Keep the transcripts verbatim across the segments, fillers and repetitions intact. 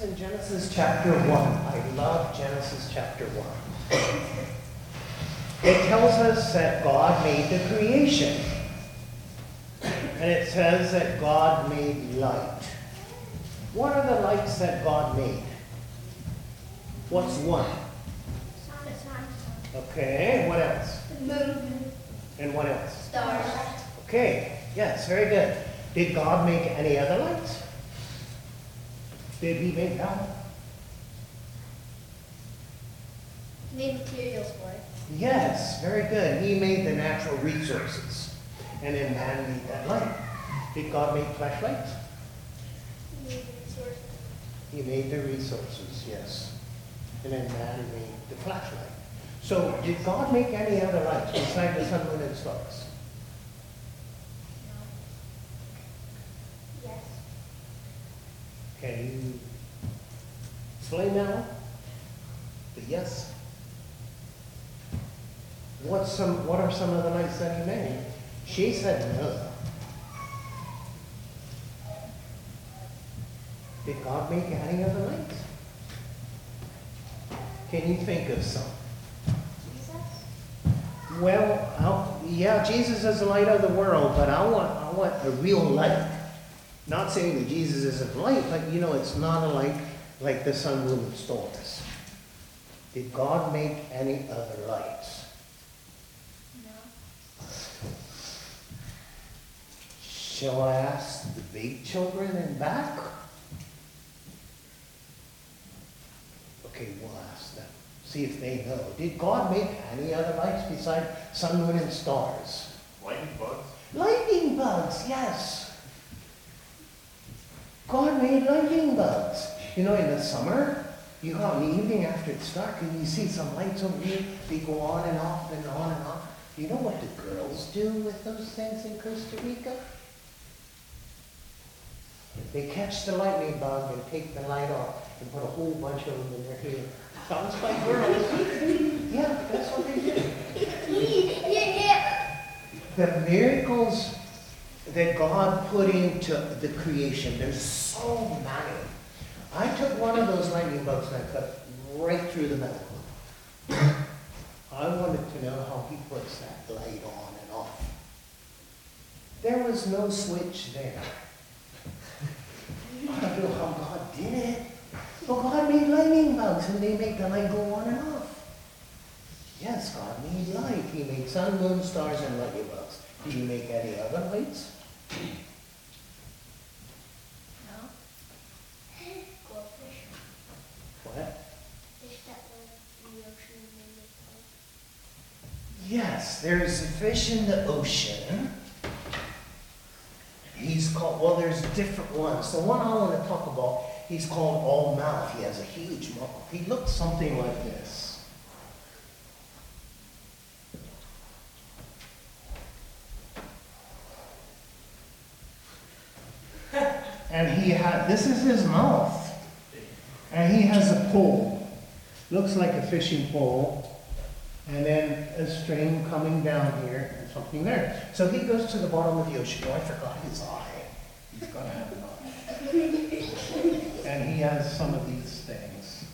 in Genesis chapter one. I love Genesis chapter one. It tells us that God made the creation. And it says that God made light. What are the lights that God made? What's one? Okay, what else? The moon. And what else? Stars. Okay, yes, very good. Did God make any other lights? Did he make that? Made materials for it. Yes, very good. He made the natural resources. And then man made that light. Did God make flashlights? He made the resources. He made the resources, yes. And then man made the flashlight. So, did God make any other lights besides the sun, moon, and stars? No. Yes. Can you explain that one? The yes. What's some, what are some of the lights that he made? She said no. Did God make any other lights? Can you think of some? Jesus? Well, I'll, yeah, Jesus is the light of the world, but I want, I want a real light. Not saying that Jesus isn't light, but you know, it's not a light like the sun, moon, and stars. Did God make any other lights? No. Shall I ask the big children in back? Okay, we'll ask them. See if they know. Did God make any other lights besides sun, moon, and stars? Lightning bugs? Lightning bugs, yes. God made lightning bugs. You know, in the summer, you go out in the evening after it's dark and you see some lights over here. They go on and off and on and off. You know what the girls do with those things in Costa Rica? They catch the lightning bug and take the light off and put a whole bunch of them in their hair. Sounds like girls. Yeah, that's what they do. Yeah, yeah. The miracles that God put into the creation, there's so many. I took one of those lightning bugs and I cut right through the middle. I wanted to know how he puts that light on and off. There was no switch there. I don't know how God did it. But God made lightning bugs and they make the light go on and off. Yes, God made light. He made sun, moon, stars, and lightning bugs. Did he make any other lights? No. Goldfish. What? Fish that live in the ocean and they make light. Yes, there's a fish in the ocean. He's called, well, there's different ones. The one I want to talk about, he's called all mouth. He has a huge mouth. He looks something like this. And he had, this is his mouth. And he has a pole. Looks like a fishing pole. And then a string coming down here and something there. So he goes to the bottom of the ocean. Oh, I forgot his eye. He's got to have an eye. And he has some of these things.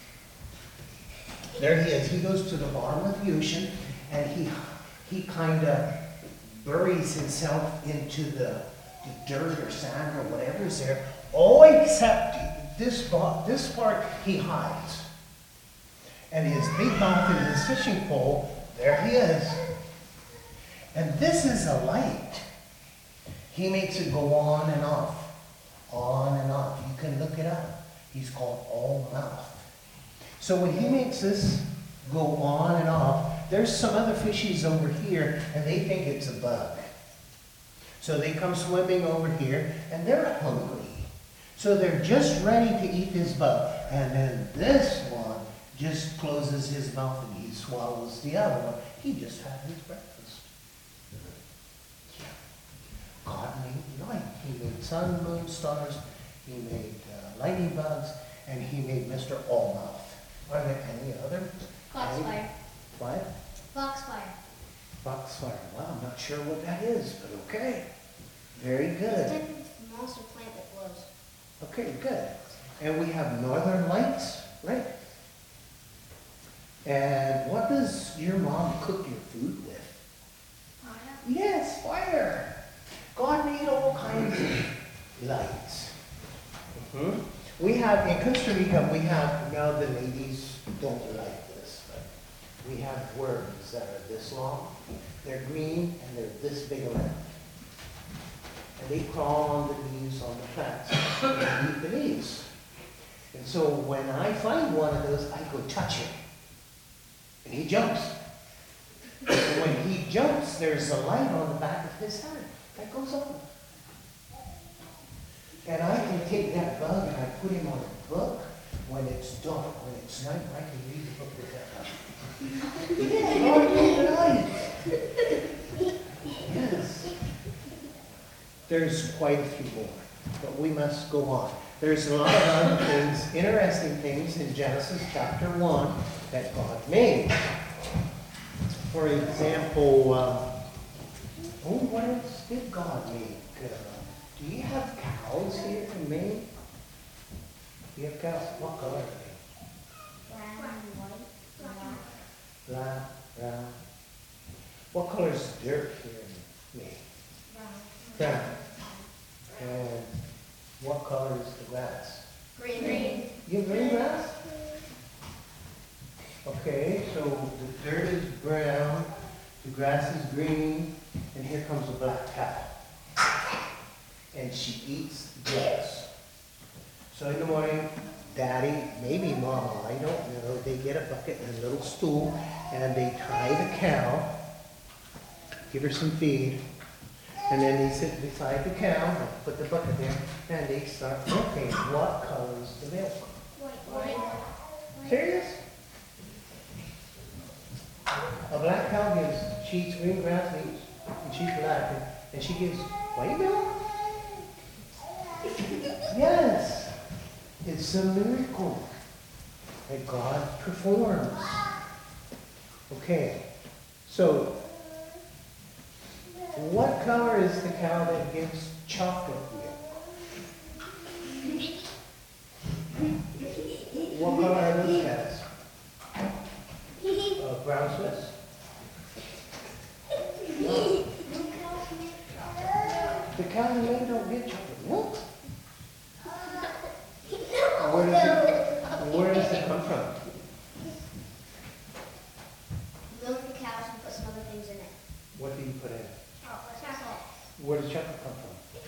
There he is. He goes to the bottom of the ocean and he he kind of buries himself into the, the dirt or sand or whatever is there. Oh, except this, this part he hides. And his big mouth and his fishing pole, there he is. And this is a light. He makes it go on and off, on and off. You can look it up. He's called all mouth. So when he makes this go on and off, there's some other fishies over here, and they think it's a bug. So they come swimming over here, and they're hungry. So they're just ready to eat this bug. And then this one just closes his mouth and he swallows the other one. He just had his breakfast. Yeah. God made light. He made sun, moon, stars. He made uh, lightning bugs. And he made Mister Allmouth. Are there any other? Foxfire. Any? What? Foxfire. Foxfire. Well, I'm not sure what that is, but okay. Very It's good. a type of monster plant that glows. Okay, good. And we have Northern Lights, right? And what does your mom cook your food with? Fire. Yes, fire. God made all kinds of lights. Mhm. We have, in Costa Rica, we have, now the ladies don't like this, but we have worms that are this long. They're green and they're this big around. And they crawl on the leaves on the plants and eat the leaves. And so when I find one of those, I go touch him. And he jumps. And when he jumps, there's a light on the back of his head that goes on. And I can take that bug and I put him on a book. When it's dark, when it's night, I can read the book with that bug. Yeah, Lord, open eyes. Yes. There's quite a few more, but we must go on. There's a lot of other things, interesting things in Genesis chapter one that God made. For example, um, oh, what else did God make? Uh, do you have cows here in Maine? Do you have cows? What color are they? Brown and white. Black. Black, brown. What color is dirt here in Maine? Brown. Brown. And what color is the grass? Green. Green. You have green grass? Okay, so the dirt is brown, the grass is green, and here comes a black cow. And she eats the grass. So in the morning, Daddy, maybe Mama, I don't know, they get a bucket and a little stool, and they tie the cow, give her some feed, and then they sit beside the cow, put the bucket there, and they start milking. What color is the milk? White. White. Serious? A black cow gives, she eats green grass leaves, and she's black, and, and she gives white milk? Yes, it's a miracle that God performs. Okay, so what color is the cow that gives chocolate milk? What color are those cows? Uh, brown Swiss? No. The cows in Maine don't get chocolate milk. Where does it, where does it come from? Milk the cows and put some other things in it. What do you put in it? Chocolate. Where does chocolate come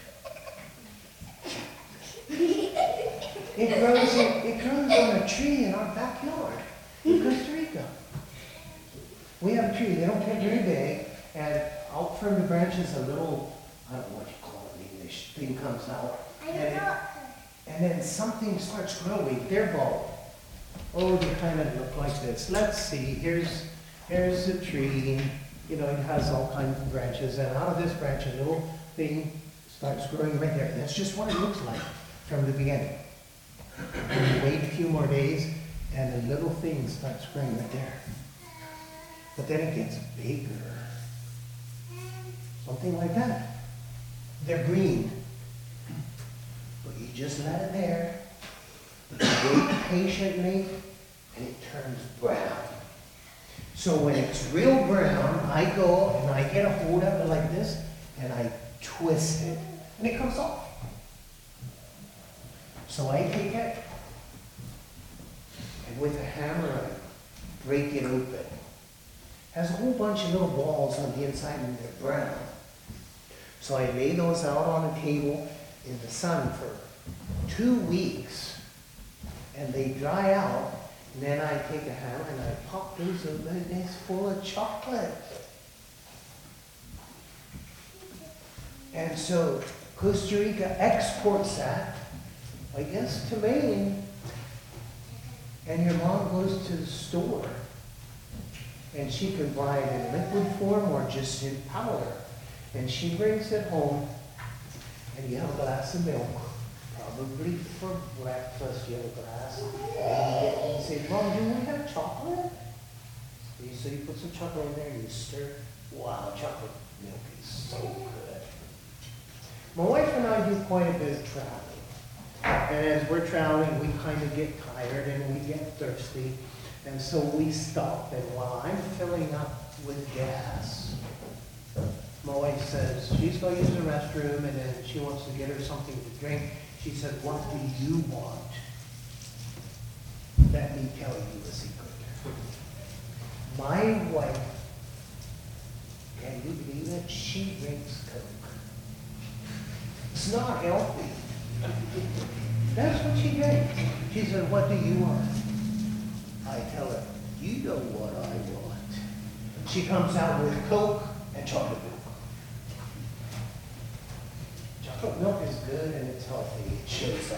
from? It grows, in, it grows on a tree in our backyard in Costa Rica. We have a tree, they don't get very big, and out from the branches a little, I don't know what you call it in English, thing comes out. And, it, and then something starts growing, they're bald. Oh, they kind of look like this. Let's see, here's, here's a tree, you know, it has all kinds of branches, and out of this branch a little thing starts growing right there. That's just what it looks like from the beginning. And you wait a few more days, and a little thing starts growing right there. But then it gets bigger. Something like that. They're green. But you just let it there. You wait patiently, and it turns brown. So when it's real brown, I go and I get a hold of it like this, and I twist it, and it comes off. So I take it, and with a hammer I break it open. Has a whole bunch of little balls on the inside and they're brown. So I lay those out on a table in the sun for two weeks and they dry out, and then I take a hammer and I pop those open and it's full of chocolate. And so Costa Rica exports that, I guess, to Maine. And your mom goes to the store and she can buy it in liquid form or just in powder. And she brings it home, and you have a glass of milk, probably for breakfast, you have a glass. And you, get, you say, Mom, do we have chocolate? So you put some chocolate in there and you stir. Wow, chocolate milk is so good. My wife and I do quite a bit of traveling. And as we're traveling, we kind of get tired and we get thirsty. And so we stop. And while I'm filling up with gas, my wife says she's going to use the restroom and then she wants to get her something to drink. She said, what do you want? Let me tell you a secret. My wife, can you believe it? She drinks Coke. It's not healthy. That's what she drinks. She said, what do you want? I tell her, you know what I want. She comes out with Coke and chocolate milk. Chocolate milk is good and it's healthy. It shows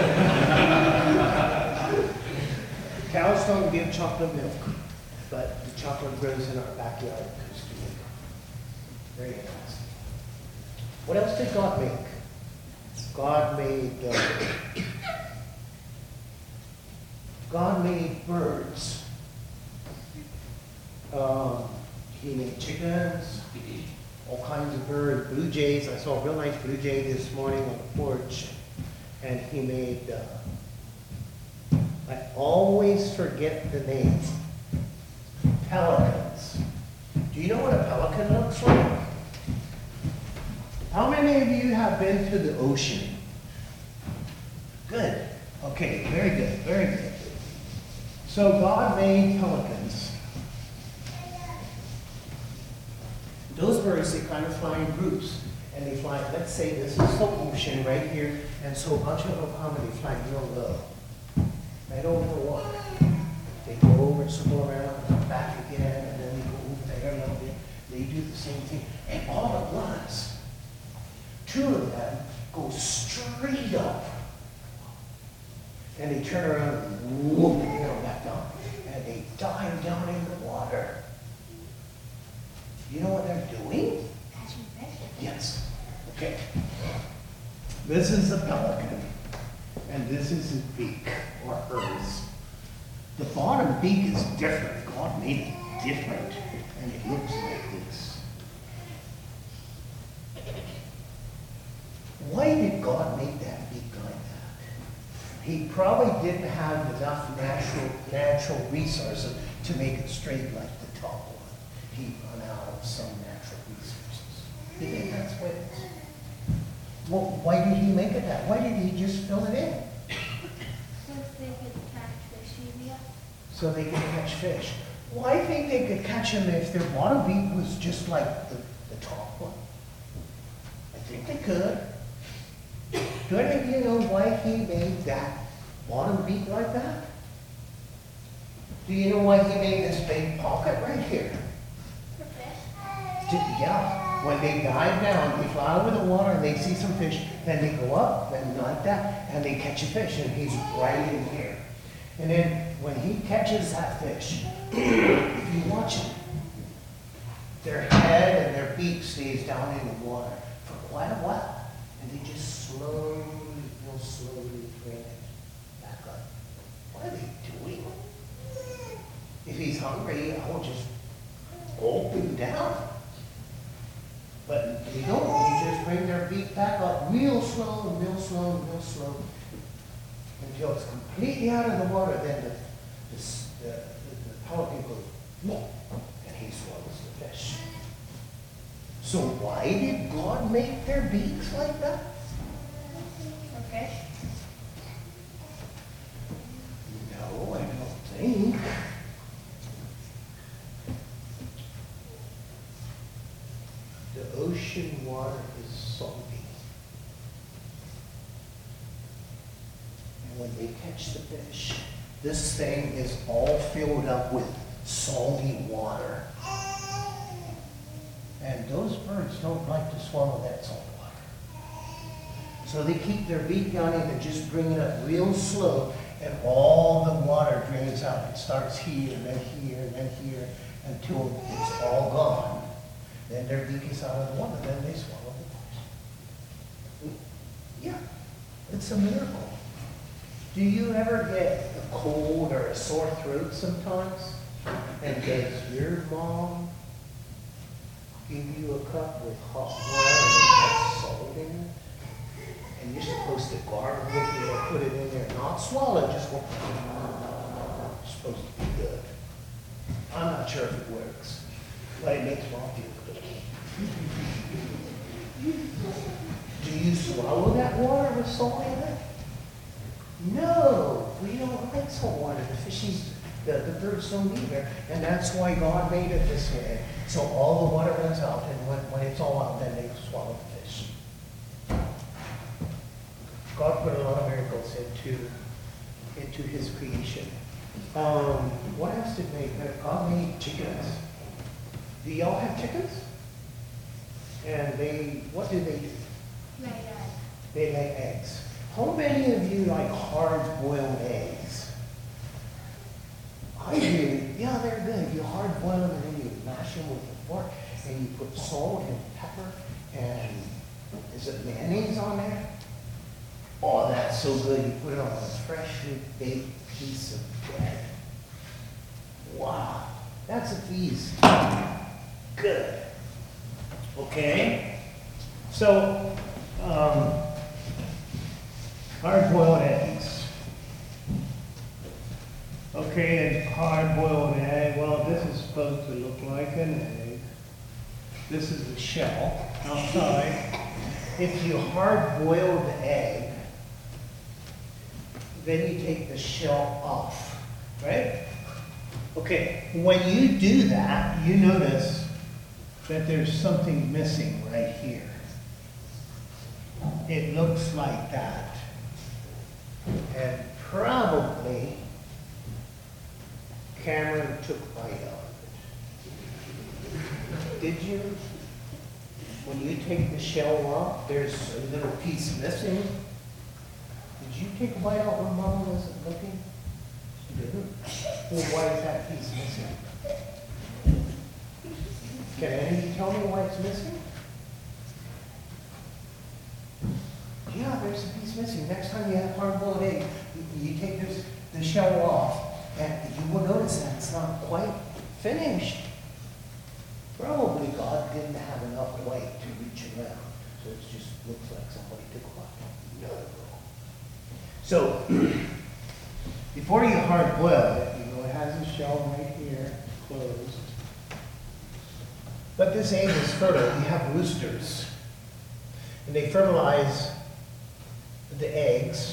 up. Cows don't give chocolate milk, but the chocolate grows in our backyard in Costa Rica. Very interesting. What else did God make? God made uh, God made birds. Um, he made chickens, all kinds of birds, blue jays. I saw a real nice blue jay this morning on the porch, and he made. Uh, I always forget the name. Pelicans. Do you know what a pelican looks like? How many of you have been to the ocean? Good. Okay, very good, very good. So God made pelicans. Those birds, they kind of fly in groups. And they fly, let's say this is the ocean right here, and so a bunch of them come and they fly real low. Right over the water. They go over and circle around, come back again, and then they go over there a little bit. They do the same thing. And all at once, two of them go straight up. And they turn around and whoop, and go back down. And they dive down in the water. You know what they're doing? Catching fish. Yes. Okay. This is a pelican. And this is his beak, or hers. The bottom beak is different. God made it different. And it looks like this. Why did God make that beak like that? He probably didn't have enough natural, natural resources to make it straight like the top one. He run out of some natural resources. You think that's what it is? Well, why did he make it that? Why did he just fill it in? So they could catch fish easier. So they could catch fish. Well, I think they could catch them if their bottom beak was just like the, the top one. I think they could. Do any of you know why he made that bottom beak like that? Do you know why he made this big pocket right here? For fish. To, yeah. When they dive down, they fly over the water and they see some fish, then they go up, and like that, and they catch a fish, and he's right in here. And then when he catches that fish, if you watch it, their head and their beak stays down in the water for quite a while. And they just slowly, real slowly bring it back up. What are they doing? If he's hungry, I will just gulp him down. But they don't. You just bring their beak back up real slow and real slow and real slow until it's completely out of the water. Then the, the, the, the, the pelican goes, whoop, and he swallows the fish. So why did God make their beaks like that? For fish. No, I don't think. The ocean water is salty. And when they catch the fish, this thing is all filled up with salty water. And those birds don't like to swallow that salt water. So they keep their beak down in and just bring it up real slow, and all the water drains out. It starts here, and then here, and then here, until it's all gone. Then their beak is out of the water, then they swallow the fish. Yeah, it's a miracle. Do you ever get a cold or a sore throat sometimes? And does your mom give you a cup with hot water and it has salt in it? and you're supposed to gargle it or put it in there, not swallow, just go. It's supposed to be good. I'm not sure if it works, but it makes mom feel good. Do you swallow that water with salt in it? No, we don't like salt water. The fishies, the, the birds don't either, and that's why God made it this way. So all the water runs out, and when, when it's all out, then they swallow the fish. God put a lot of miracles into, into his creation. Um, what else did make? God made chickens. Do y'all have chickens? And they, what do they do? Lay egg. They lay eggs. How many of you like hard-boiled eggs? I do. Yeah, they're good. You hard-boil them and then you mash them with a fork and you put salt and pepper and is it mayonnaise on there? Oh, that's so good. You put it on a freshly baked piece of bread. Wow, that's a feast. Good. Okay. So, um, hard-boiled eggs. Okay, and hard-boiled egg, well, this is supposed to look like an egg. This is the shell outside. If you hard-boil the egg, then you take the shell off, right? Okay, when you do that, you notice that there's something missing right here. It looks like that. And probably Cameron took bite out of it. Did you? When you take the shell off, there's a little piece missing. Did you take a bite out when Mama wasn't looking? She didn't. Well, why is that piece missing? Can any of you tell me why it's missing? Yeah, there's a piece missing. Next time you have hard-boiled egg, you, you take this, the shell off, and you will notice that it's not quite finished. Probably God didn't have enough white to reach around, so it just looks like somebody took a bite. No. So, before you hard-boil it, you know, it has a shell right here, closed. But this egg is fertile. You have roosters, and they fertilize the eggs.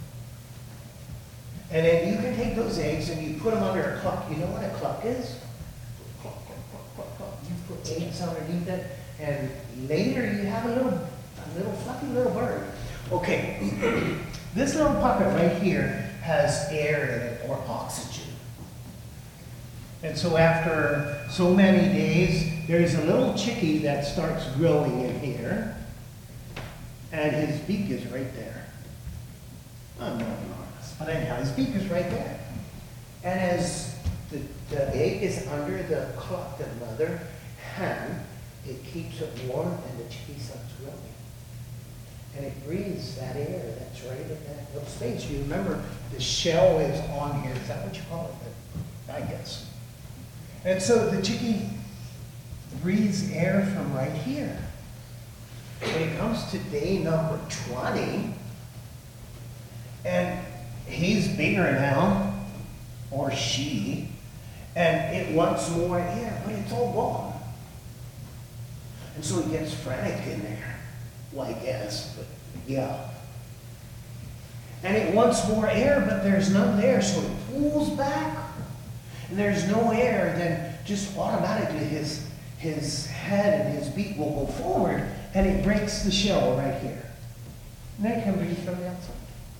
And then you can take those eggs and you put them under a cluck. You know what a cluck is? Cluck, cluck, cluck, cluck, cluck. You put eggs underneath it, and later you have a little, a little fluffy little bird. Okay, this little pocket right here has air in it or oxygen. And so after so many days, there's a little chickie that starts growing in here, and his beak is right there. I'm not honest, but anyhow, his beak is right there. And as the, the egg is under the cluck, the mother hen, it keeps it warm, and the chickie starts growing. And it breathes that air that's right in that little space. You remember the shell is on here. Is that what you call it? I guess. And so the chickie breathes air from right here. When it comes to day number twenty, and he's bigger now, or she, and it wants more air, but it's all gone. And so he gets frantic in there. Well, I guess, but yeah. And it wants more air, but there's none there, so it pulls back. And there's no air, then just automatically his, his head and his beak will go forward, and it breaks the shell right here. And then it can breathe from the outside.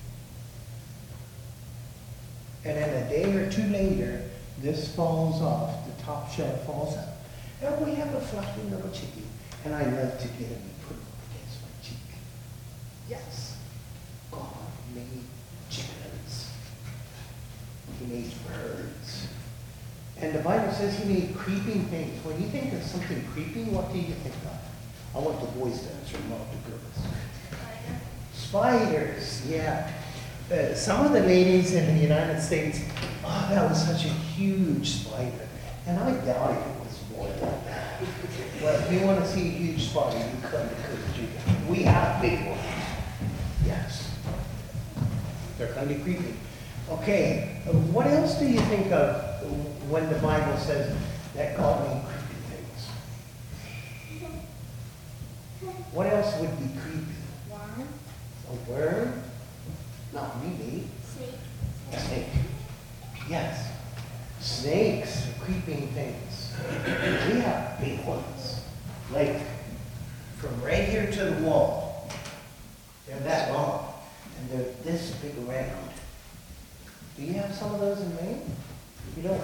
And then a day or two later, this falls off, the top shell falls out. And we have a fluffy little chickie, and I love to get him and put him up against my cheek. Yes, God made chickens. He made birds. And the Bible says he made creeping things. When you think of something creeping, what do you think of? I want the boys to answer, not the girls. Spider. Spiders, yeah. Uh, some of the ladies in the United States, oh, that was such a huge spider. And I doubt if it was more than that. Well, if you want to see a huge spider, you come to Cook Chicken. We have big ones. Yes. They're kind of creepy. Okay, uh, what else do you think of when the Bible says that God made creepy things? What else would be creepy? Worm. A worm? Not really. Snake. A snake. Yes. Snakes are creeping things. We have big ones. Like from right here to the wall. They're that long. And they're this big around. Do you have some of those in Maine? You don't.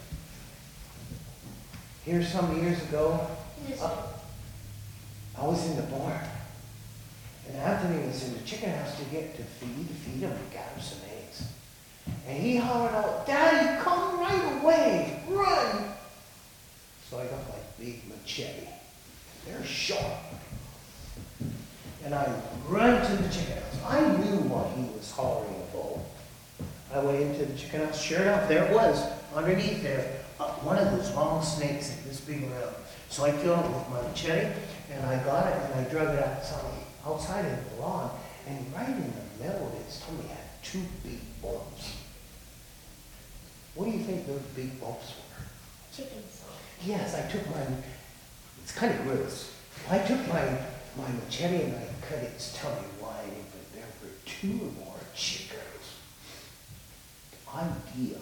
Here some years ago, Yes. uh, I was in the barn. And Anthony was in the chicken house to get to feed, to feed him and gather some eggs. And he hollered out, "Daddy, come right away, run!" So I got my big machete. They're sharp. And I ran to the chicken house. I knew what he was hollering about. I went into the chicken house. Sure enough, there it was, underneath there, uh, one of those long snakes like this big around. So I killed it with my machete, and I got it, and I drug it outside, outside in the lawn, and right in the middle of its tummy had two big bumps. What do you think those big bumps were? Chickens. Yes, I took my, it's kind of gross. I took my, my machete and I cut its tummy wide, but there were two more chickens. Idea.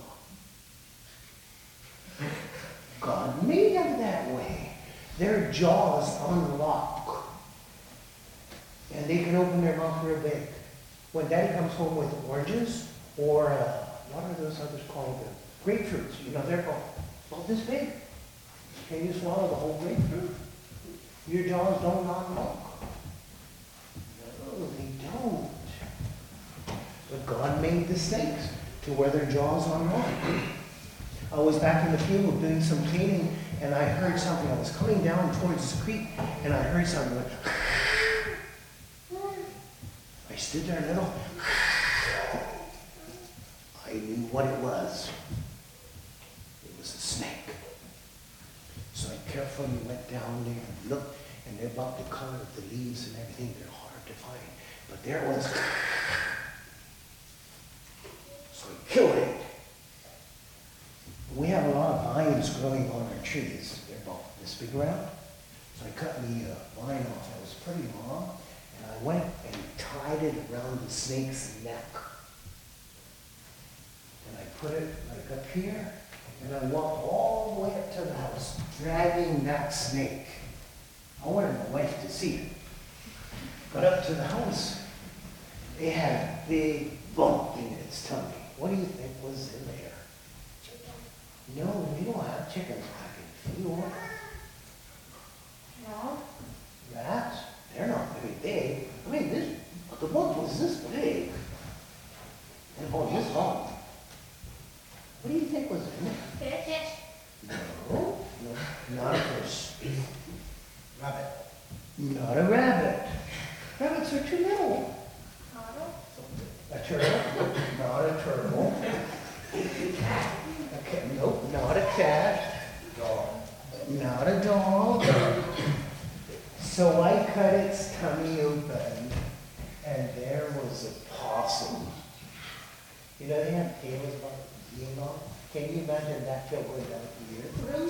God made them that way. Their jaws unlock. And they can open their mouth real big. When Daddy comes home with oranges, or uh, what are those others called? Uh, grapefruits. You know, they're about, about this big. Can you swallow the whole grapefruit? Your jaws don't unlock. No, they don't. But God made the snakes to where their jaws unlock. I was back in the field doing some cleaning, and I heard something. I was coming down towards the creek, and I heard something like, I stood there a little. I knew what it was. It was a snake. So I carefully went down there and looked, and they're about the color of the leaves and everything. They're hard to find. But there it was. So I killed it. We have a lot of vines growing on our trees. They're about this big around. So I cut me a vine off that was pretty long, and I went and tied it around the snake's neck. And I put it like up here, and I walked all the way up to the house, dragging that snake. I wanted my wife to see it. Got up to the house. It had a big bump in its tummy. What do you think was in there? Chicken. No, we don't have chickens back in the field. No. Rats, they're not very big. I mean, this, the bump was this big. And about this long. What do you think was in there? Fish. No, no, not a fish. Rabbit. Not a rabbit. Rabbits are too little. Turtle. A turtle, not a turtle. Okay, nope, not a cat. Dog. Not a dog. So I cut its tummy open, and there was a possum. You know, they have tails about you know. Can you imagine that tail going down the ear?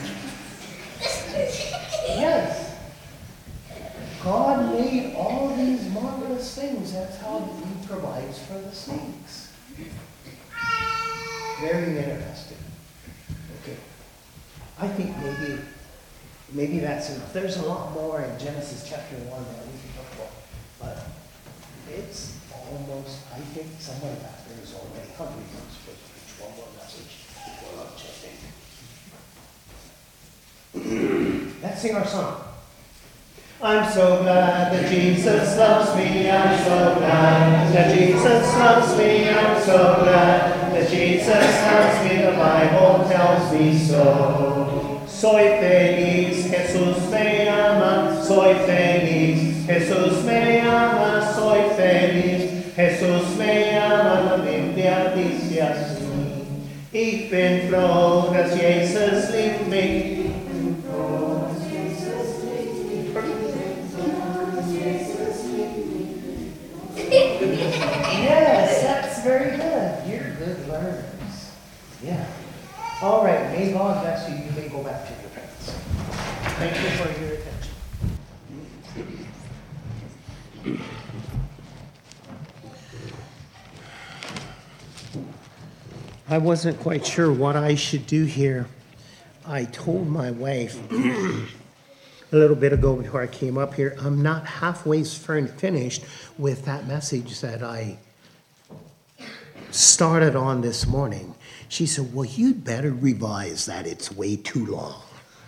Yes. God made all these marvelous things. That's how He provides for the snakes. Very interesting. Okay. I think maybe, maybe that's enough. There's a lot more in Genesis chapter one that we can talk about, but it's almost, I think somewhere back there is already hungry. I'm supposed to preach one more message before lunch, I think. Let's sing our song. I'm so glad that Jesus loves me. I'm so glad that Jesus loves me. I'm so glad that Jesus loves me. The Bible tells me so. Soy feliz, Jesús me ama. Soy feliz, Jesús me ama. Soy feliz, Jesús me ama. La Biblia dice así. Ich bin froh, dass Jesus liebt mich. Yeah. All right, may God bless you. You may go back to your parents. Thank you for your attention. I wasn't quite sure what I should do here. I told my wife a little bit ago before I came up here, I'm not halfway finished with that message that I started on this morning. She said, well, you'd better revise that. It's way too long.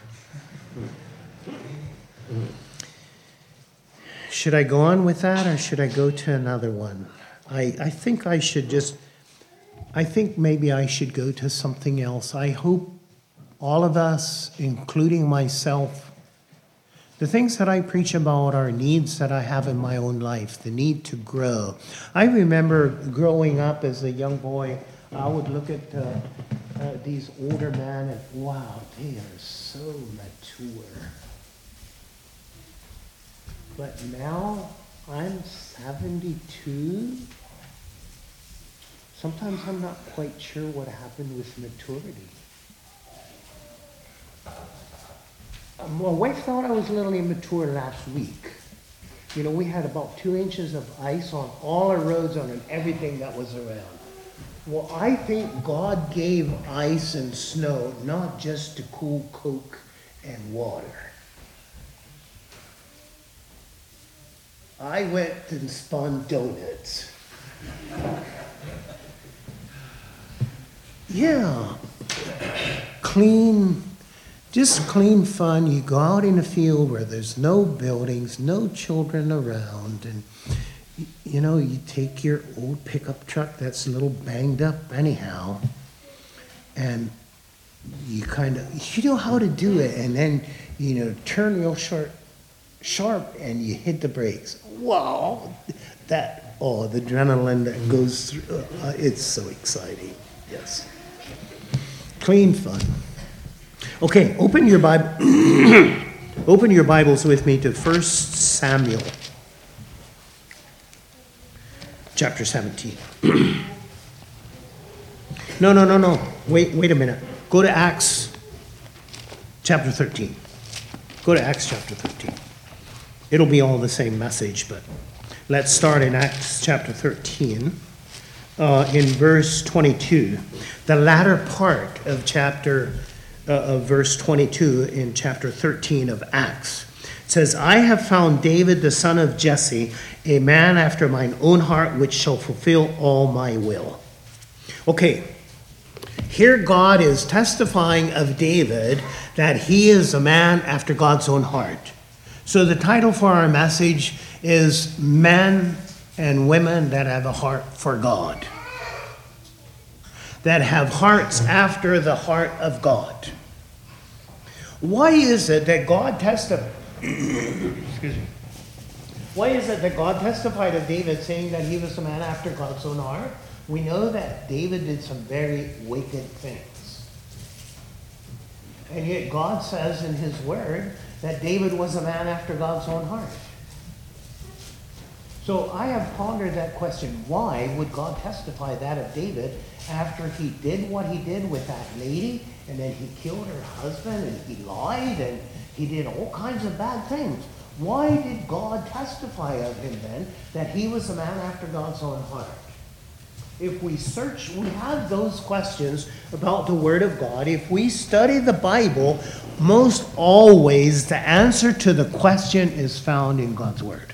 Should I go on with that or should I go to another one? I, I think I should just, I think maybe I should go to something else. I hope all of us, including myself, the things that I preach about are needs that I have in my own life, the need to grow. I remember growing up as a young boy, I would look at uh, uh, these older men and wow, they are so mature. But now I'm seventy-two. Sometimes I'm not quite sure what happened with maturity. My wife thought I was a little immature last week. You know, we had about two inches of ice on all our roads on everything that was around. Well, I think God gave ice and snow not just to cool Coke and water. I went and spun donuts. Yeah, clean, just clean fun. You go out in a field where there's no buildings, no children around, and you know, you take your old pickup truck that's a little banged up anyhow, and you kind of, you know how to do it, and then, you know, turn real sharp, sharp, and you hit the brakes. Wow, that, oh, the adrenaline that goes through, uh, it's so exciting, yes. Clean fun. Okay, open your Bible, open your Bibles with me to First Samuel. Chapter seventeen. No, no, no, no. Wait, wait a minute. Go to Acts chapter thirteen. Go to Acts chapter thirteen. It'll be all the same message, but let's start in Acts chapter thirteen, uh, in verse twenty-two. The latter part of chapter, uh, of verse twenty-two in chapter thirteen of Acts. It says, I have found David the son of Jesse, a man after mine own heart, which shall fulfill all my will. Okay, here God is testifying of David that he is a man after God's own heart. So the title for our message is Men and Women That Have a Heart for God. That have hearts after the heart of God. Why is it that God testified? Excuse me. Why is it that God testified of David saying that he was a man after God's own heart? We know that David did some very wicked things. And yet God says in his word that David was a man after God's own heart. So I have pondered that question. Why would God testify that of David after he did what he did with that lady, and then he killed her husband, and he lied, and he did all kinds of bad things? Why did God testify of him then that he was a man after God's own heart? If we search, we have those questions about the Word of God. If we study the Bible, most always the answer to the question is found in God's Word.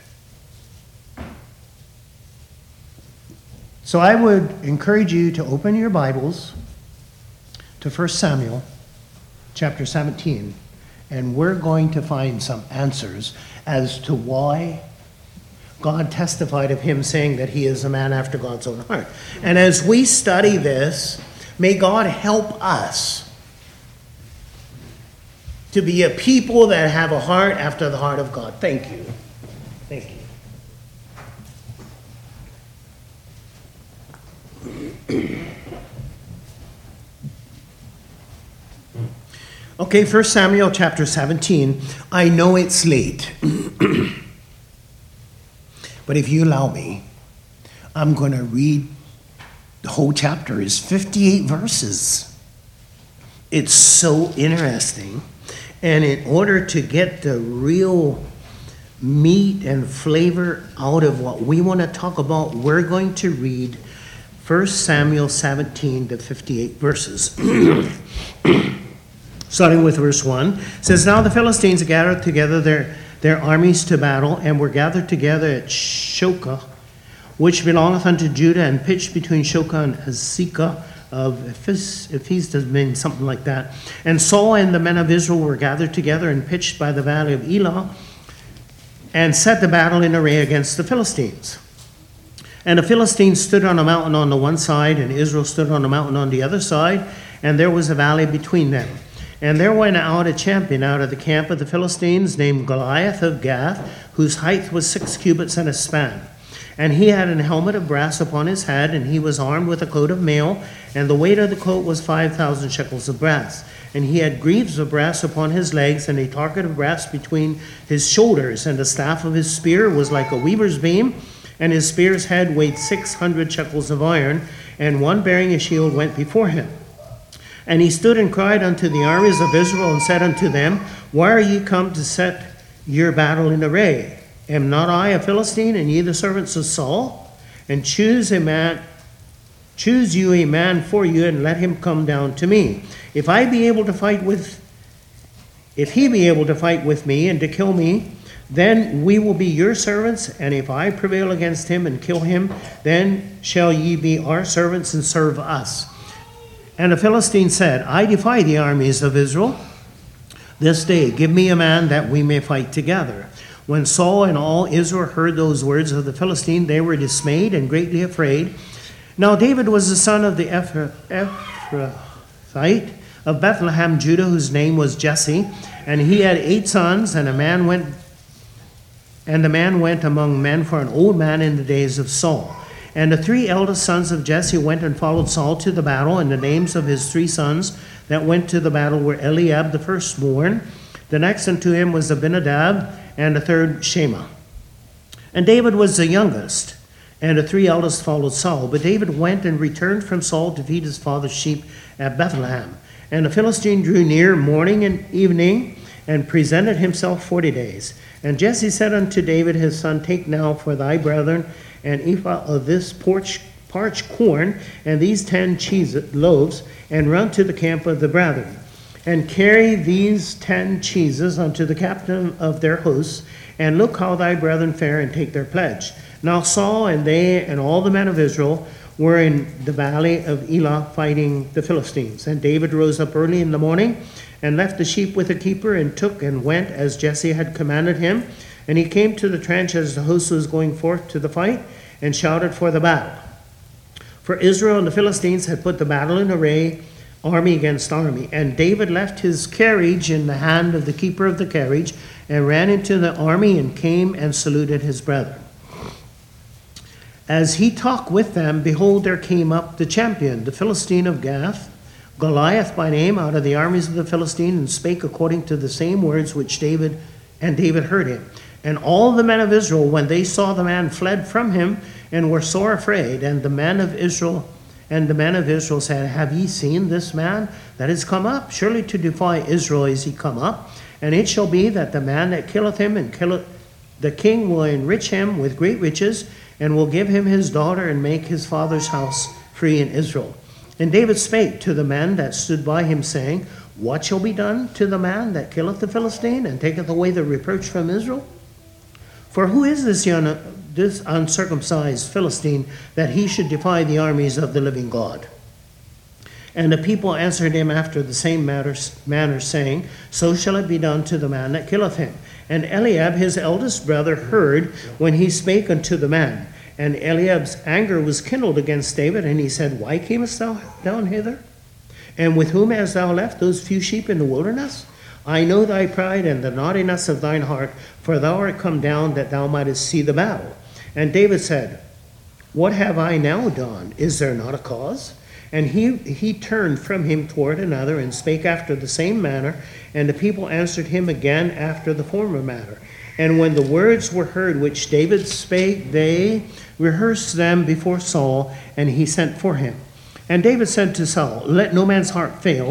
So I would encourage you to open your Bibles to First Samuel chapter seventeen, and we're going to find some answers as to why God testified of him saying that he is a man after God's own heart. And as we study this, may God help us to be a people that have a heart after the heart of God. Thank you. Thank you. Okay, First Samuel chapter seventeen. I know it's late. But if you allow me, I'm going to read the whole chapter. Is fifty-eight verses. it's so interesting. And in order to get the real meat and flavor out of what we want to talk about, we're going to read First Samuel seventeen to fifty-eight verses. Starting with verse one, it says, Now the Philistines gathered together their, their armies to battle, and were gathered together at Shokah, which belongeth unto Judah, and pitched between Shokah and Azekah of Ephes, Ephes does mean something like that. And Saul and the men of Israel were gathered together and pitched by the valley of Elah, and set the battle in array against the Philistines. And the Philistines stood on a mountain on the one side, and Israel stood on a mountain on the other side, and there was a valley between them. And there went out a champion out of the camp of the Philistines, named Goliath of Gath, whose height was six cubits and a span. And he had an helmet of brass upon his head, and he was armed with a coat of mail, and the weight of the coat was five thousand shekels of brass. And he had greaves of brass upon his legs, and a target of brass between his shoulders, and the staff of his spear was like a weaver's beam, and his spear's head weighed six hundred shekels of iron, and one bearing a shield went before him. And he stood and cried unto the armies of Israel, and said unto them, Why are ye come to set your battle in array? Am not I a Philistine, and ye the servants of Saul? And choose a man, choose you a man for you, and let him come down to me. If I be able to fight with, if he be able to fight with me and to kill me, then we will be your servants. And if I prevail against him and kill him, then shall ye be our servants and serve us. And the Philistine said, I defy the armies of Israel this day. Give me a man that we may fight together. When Saul and all Israel heard those words of the Philistine, they were dismayed and greatly afraid. Now David was the son of the Ephrathite of Bethlehem, Judah, whose name was Jesse, and he had eight sons, and a man went, and the man went among men for an old man in the days of Saul. And the three eldest sons of Jesse went and followed Saul to the battle, and the names of his three sons that went to the battle were Eliab the firstborn, the next unto him was Abinadab, and the third Shema. And David was the youngest, and the three eldest followed Saul. But David went and returned from Saul to feed his father's sheep at Bethlehem. And the Philistine drew near morning and evening, and presented himself forty days. And Jesse said unto David his son, Take now for thy brethren an ephah of this parched, parched corn, and these ten cheese loaves, and run to the camp of the brethren. And carry these ten cheeses unto the captain of their hosts, and look how thy brethren fare, and take their pledge. Now Saul and they and all the men of Israel were in the valley of Elah fighting the Philistines. And David rose up early in the morning, and left the sheep with a keeper, and took and went as Jesse had commanded him. And he came to the trench as the host was going forth to the fight, and shouted for the battle. For Israel and the Philistines had put the battle in array, army against army. And David left his carriage in the hand of the keeper of the carriage, and ran into the army, and came and saluted his brethren. As he talked with them, behold, there came up the champion, the Philistine of Gath, Goliath by name, out of the armies of the Philistine, and spake according to the same words which David and David heard him. And all the men of Israel, when they saw the man, fled from him, and were sore afraid. And the men of Israel and the men of Israel said, Have ye seen this man that is come up? Surely to defy Israel is he come up. And it shall be that the man that killeth him and killeth the king will enrich him with great riches, and will give him his daughter, and make his father's house free in Israel. And David spake to the men that stood by him, saying, What shall be done to the man that killeth the Philistine, and taketh away the reproach from Israel? For who is this young, this uncircumcised Philistine, that he should defy the armies of the living God? And the people answered him after the same manner, manner, saying, So shall it be done to the man that killeth him. And Eliab his eldest brother heard when he spake unto the man. And Eliab's anger was kindled against David, and he said, Why camest thou down hither? And with whom hast thou left those few sheep in the wilderness? I know thy pride and the naughtiness of thine heart, for thou art come down that thou mightest see the battle. And David said, What have I now done? Is there not a cause? And he, he turned from him toward another, and spake after the same manner. And the people answered him again after the former manner. And when the words were heard which David spake, they rehearsed them before Saul, and he sent for him. And David said to Saul, Let no man's heart fail,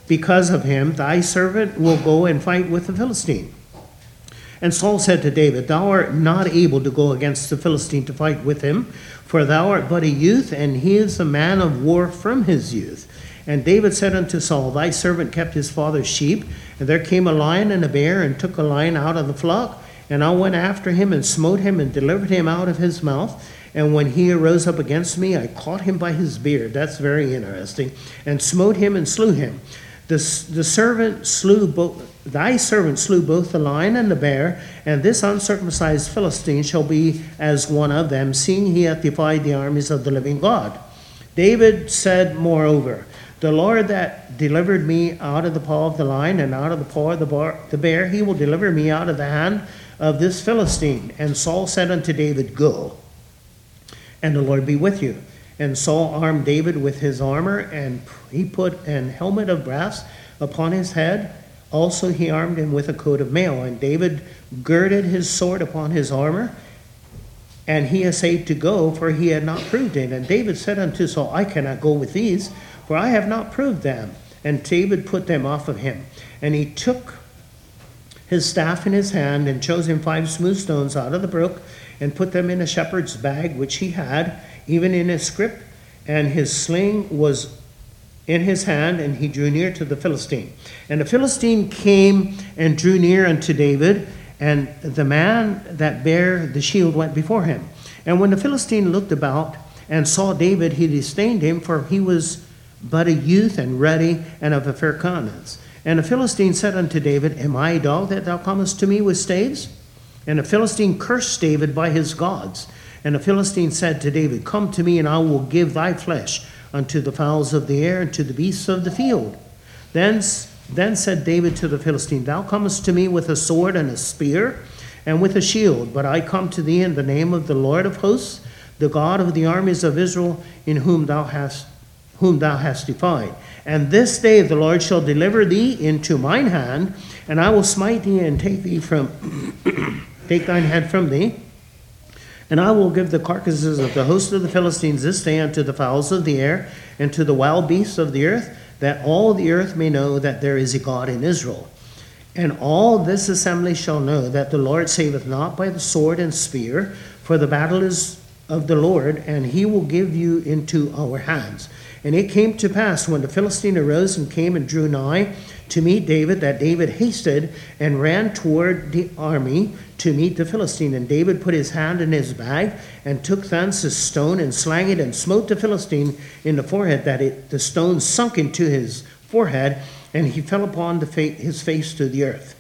because of him, thy servant will go and fight with the Philistine. And Saul said to David, thou art not able to go against the Philistine to fight with him, for thou art but a youth, and he is a man of war from his youth. And David said unto Saul, thy servant kept his father's sheep, and there came a lion and a bear, and took a lion out of the flock, and I went after him, and smote him, and delivered him out of his mouth. And when he arose up against me, I caught him by his beard. That's very interesting. And smote him and slew him. The, the servant slew both, thy servant slew both the lion and the bear, and this uncircumcised Philistine shall be as one of them, seeing he hath defied the armies of the living God. David said, moreover, the Lord that delivered me out of the paw of the lion and out of the paw of the, bar, the bear, he will deliver me out of the hand of this Philistine. And Saul said unto David, go, and the Lord be with you. And Saul armed David with his armor, and he put an helmet of brass upon his head. Also he armed him with a coat of mail. And David girded his sword upon his armor, and he essayed to go, for he had not proved it. And David said unto Saul, I cannot go with these, for I have not proved them. And David put them off of him. And he took his staff in his hand, and chose him five smooth stones out of the brook, and put them in a shepherd's bag which he had, even in his scrip, and his sling was in his hand, and he drew near to the Philistine. And the Philistine came and drew near unto David, and the man that bare the shield went before him. And when the Philistine looked about and saw David, he disdained him, for he was but a youth and ruddy and of a fair countenance. And the Philistine said unto David, am I a dog that thou comest to me with staves? And the Philistine cursed David by his gods. And the Philistine said to David, come to me, and I will give thy flesh unto the fowls of the air and to the beasts of the field. Then, then said David to the Philistine, thou comest to me with a sword and a spear and with a shield, but I come to thee in the name of the Lord of hosts, the God of the armies of Israel, in whom thou hast whom thou hast defied. And this day the Lord shall deliver thee into mine hand, and I will smite thee and take thee from take thine head from thee. And I will give the carcasses of the host of the Philistines this day unto the fowls of the air and to the wild beasts of the earth, that all the earth may know that there is a God in Israel. And all this assembly shall know that the Lord saveth not by the sword and spear, for the battle is of the Lord, and he will give you into our hands. And it came to pass, when the Philistine arose and came and drew nigh to meet David, that David hasted and ran toward the army to meet the Philistine. And David put his hand in his bag, and took thence a stone, and slang it, and smote the Philistine in the forehead, that it, the stone sunk into his forehead, and he fell upon the fa- his face to the earth.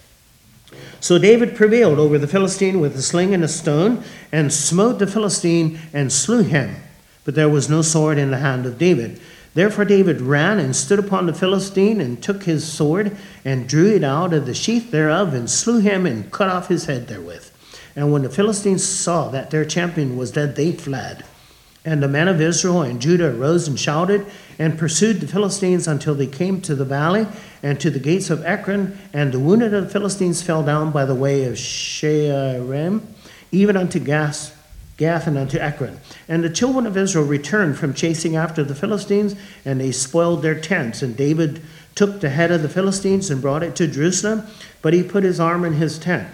So David prevailed over the Philistine with a sling and a stone, and smote the Philistine, and slew him. But there was no sword in the hand of David. Therefore David ran and stood upon the Philistine, and took his sword, and drew it out of the sheath thereof, and slew him, and cut off his head therewith. And when the Philistines saw that their champion was dead, they fled. And the men of Israel and Judah arose and shouted, and pursued the Philistines until they came to the valley, and to the gates of Ekron. And the wounded of the Philistines fell down by the way of Shearim, even unto Gath, Gath and unto Ekron. And the children of Israel returned from chasing after the Philistines, and they spoiled their tents. And David took the head of the Philistines and brought it to Jerusalem, but he put his arm in his tent.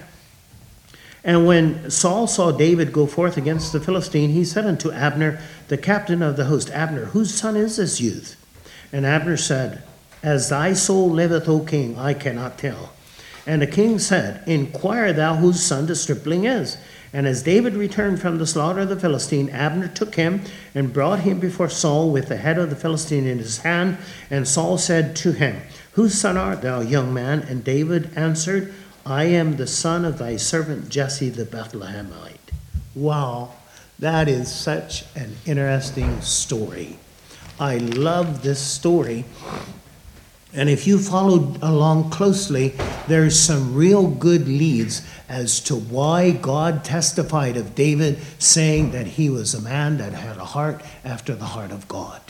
And when Saul saw David go forth against the Philistine, he said unto Abner, the captain of the host, Abner, whose son is this youth? And Abner said, as thy soul liveth, O king, I cannot tell. And the king said, inquire thou whose son the stripling is. And as David returned from the slaughter of the Philistine, Abner took him and brought him before Saul with the head of the Philistine in his hand. And Saul said to him, whose son art thou, young man? And David answered, I am the son of thy servant Jesse the Bethlehemite. Wow, that is such an interesting story. I love this story. And if you followed along closely, there's some real good leads as to why God testified of David, saying that he was a man that had a heart after the heart of God.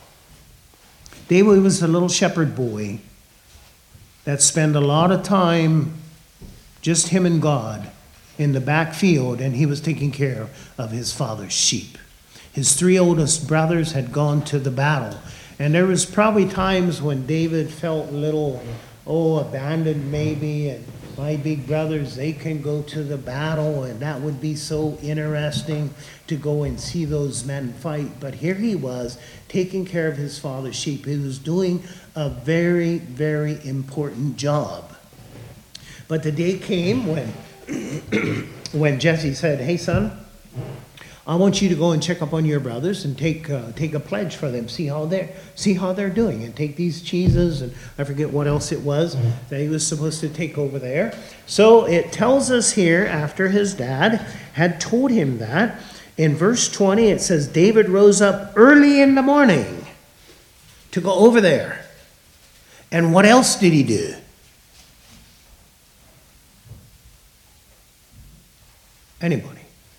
David was a little shepherd boy that spent a lot of time, just him and God, in the back field, and he was taking care of his father's sheep. His three oldest brothers had gone to the battle, And there was probably times when David felt a little, oh, abandoned maybe, and my big brothers, they can go to the battle, and that would be so interesting to go and see those men fight. But here he was, taking care of his father's sheep. He was doing a very, very important job. But the day came when, when Jesse said, hey, son, I want you to go and check up on your brothers and take uh, take a pledge for them. See how they're see how they're doing, and take these cheeses and I forget what else it was that he was supposed to take over there. So it tells us here, after his dad had told him that, in verse twenty it says David rose up early in the morning to go over there. And what else did he do? Anybody?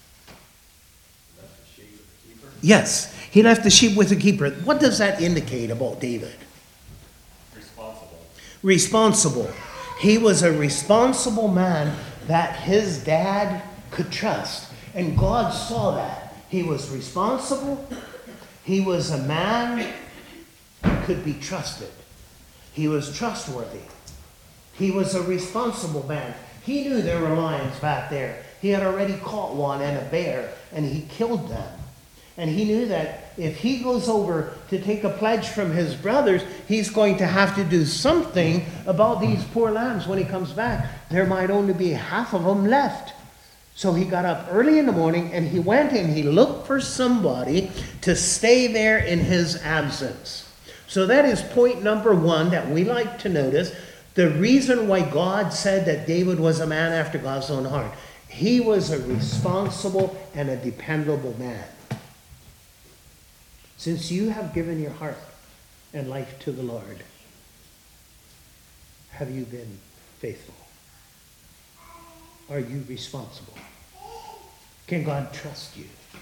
Yes, he left the sheep with the keeper. What does that indicate about David? Responsible. Responsible. He was a responsible man that his dad could trust. And God saw that. He was responsible. He was a man who could be trusted. He was trustworthy. He was a responsible man. He knew there were lions back there. He had already caught one and a bear, and he killed them. And he knew that if he goes over to take a pledge from his brothers, he's going to have to do something about these poor lambs when he comes back. There might only be half of them left. So he got up early in the morning and he went and he looked for somebody to stay there in his absence. So that is point number one that we like to notice. The reason why God said that David was a man after God's own heart. He was a responsible and a dependable man. Since you have given your heart and life to the Lord, have you been faithful? Are you responsible? Can God trust you?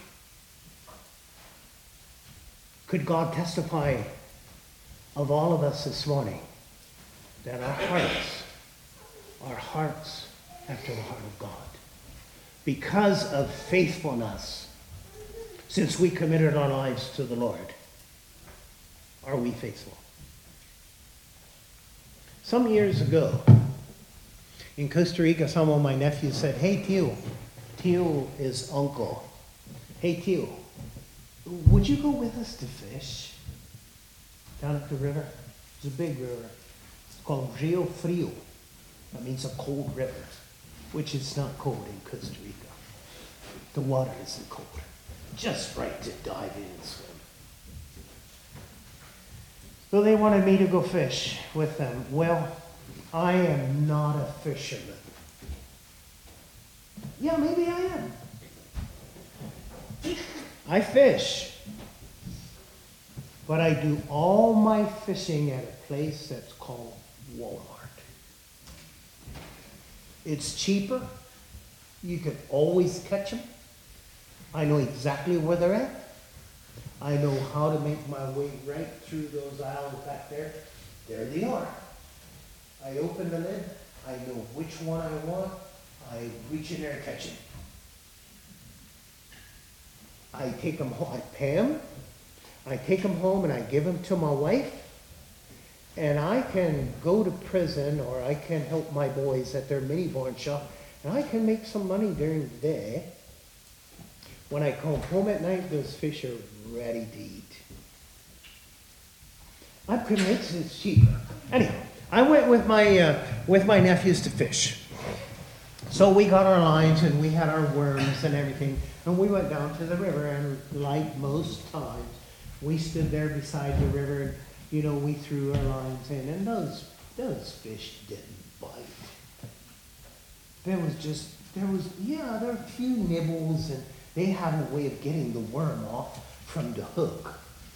Could God testify of all of us this morning that our hearts are hearts after the heart of God? Because of faithfulness, since we committed our lives to the Lord, are we faithful? Some years ago, in Costa Rica, some of my nephews said, hey, Tio, Tio is uncle. Hey, Tio, would you go with us to fish down at the river? It's a big river. It's called Rio Frio. That means a cold river, which is not cold in Costa Rica. The water isn't cold. Just right to dive in and swim. So they wanted me to go fish with them. Well, I am not a fisherman. Yeah, maybe I am. I fish. But I do all my fishing at a place that's called Walmart. It's cheaper. You can always catch them. I know exactly where they're at. I know how to make my way right through those aisles back there. There they are. I open the lid. I know which one I want. I reach in there and catch it. I take them home. I pay them. I take them home and I give them to my wife. And I can go to prison or I can help my boys at their mini barn shop. And I can make some money during the day. When I come home at night, those fish are ready to eat. I'm convinced it's cheaper. Anyhow, I went with my uh, with my nephews to fish. So we got our lines and we had our worms and everything, and we went down to the river. And like most times, we stood there beside the river, and you know we threw our lines in, and those those fish didn't bite. There was just there was yeah there were a few nibbles and. They have a way of getting the worm off from the hook.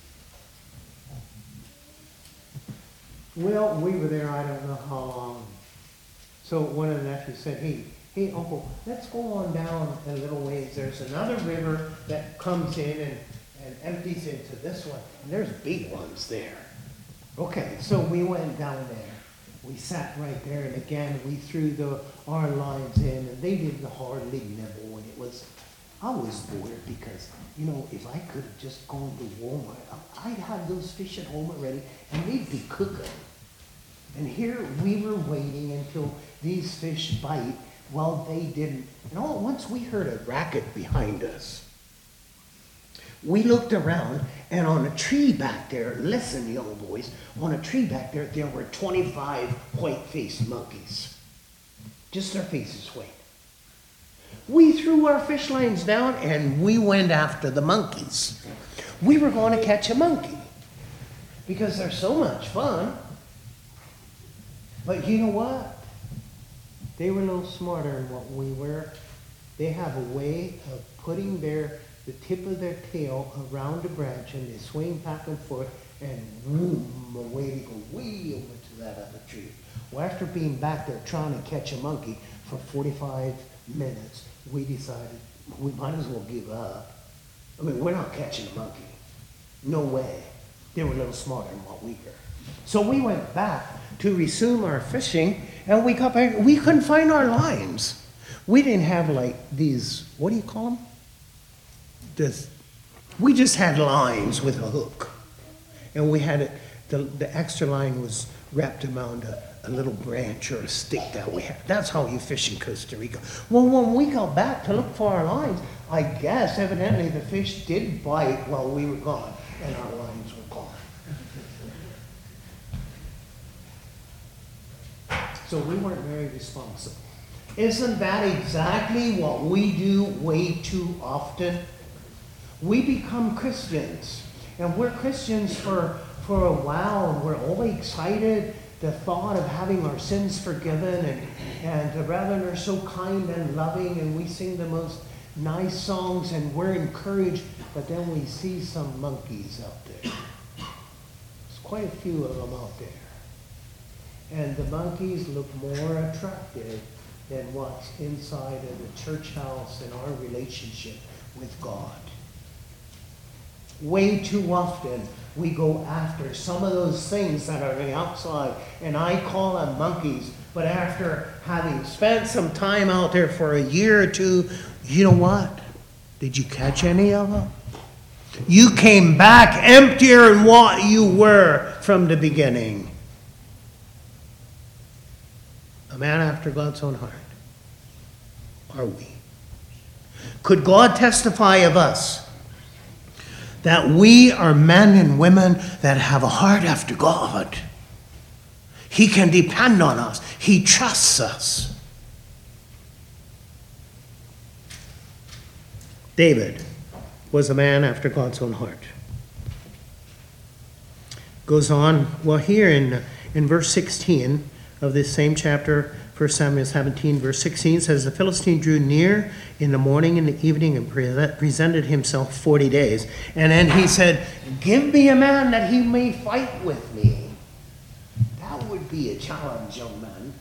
Well, we were there, I don't know how long. So one of the nephews said, hey, hey, Uncle, let's go on down a little ways. There's another river that comes in and, and empties into this one. And there's big ones there. Okay, so we went down there. We sat right there, and again, we threw the, our lines in, and they didn't hardly nibble, and it was I was bored because, you know, if I could have just gone to Walmart, I'd have those fish at home already and they'd be cooking. And here we were waiting until these fish bite. Well, they didn't. And all at once we heard a racket behind us. We looked around, and on a tree back there, listen, young boys, on a tree back there, there were twenty-five white-faced monkeys. Just their faces white. We threw our fish lines down, and we went after the monkeys. We were going to catch a monkey because they're so much fun. But you know what? They were a little smarter than what we were. They have a way of putting their the tip of their tail around a branch, and they swing back and forth, and boom, away they go way over to that other tree. Well, after being back there trying to catch a monkey for forty-five minutes, we decided we might as well give up. I mean, we're not catching a monkey. No way. They were a little smarter than what we were. So we went back to resume our fishing, and we got back, we couldn't find our lines. We didn't have like these, what do you call them? This, we just had lines with a hook. And we had it, the, the extra line was wrapped around a, a little branch or a stick that we had. That's how you fish in Costa Rica. Well, when we got back to look for our lines, I guess evidently the fish did bite while we were gone, and our lines were gone. So we weren't very responsible. Isn't that exactly what we do way too often? We become Christians, and we're Christians for, for a while, and we're all excited, the thought of having our sins forgiven, and, and the brethren are so kind and loving, and we sing the most nice songs, and we're encouraged, but then we see some monkeys out there. There's quite a few of them out there. And the monkeys look more attractive than what's inside of the church house and our relationship with God. Way too often we go after some of those things that are on the outside, and I call them monkeys, but after having spent some time out there for a year or two, you know what? Did you catch any of them? You came back emptier than what you were from the beginning. A man after God's own heart. Are we? Could God testify of us that we are men and women that have a heart after God? He can depend on us. He trusts us. David was a man after God's own heart. Goes on, well, here in, in verse sixteen of this same chapter, First Samuel seventeen, verse sixteen says, the Philistine drew near in the morning and the evening and pre- presented himself forty days. And then he said, give me a man that he may fight with me. That would be a challenge, young man.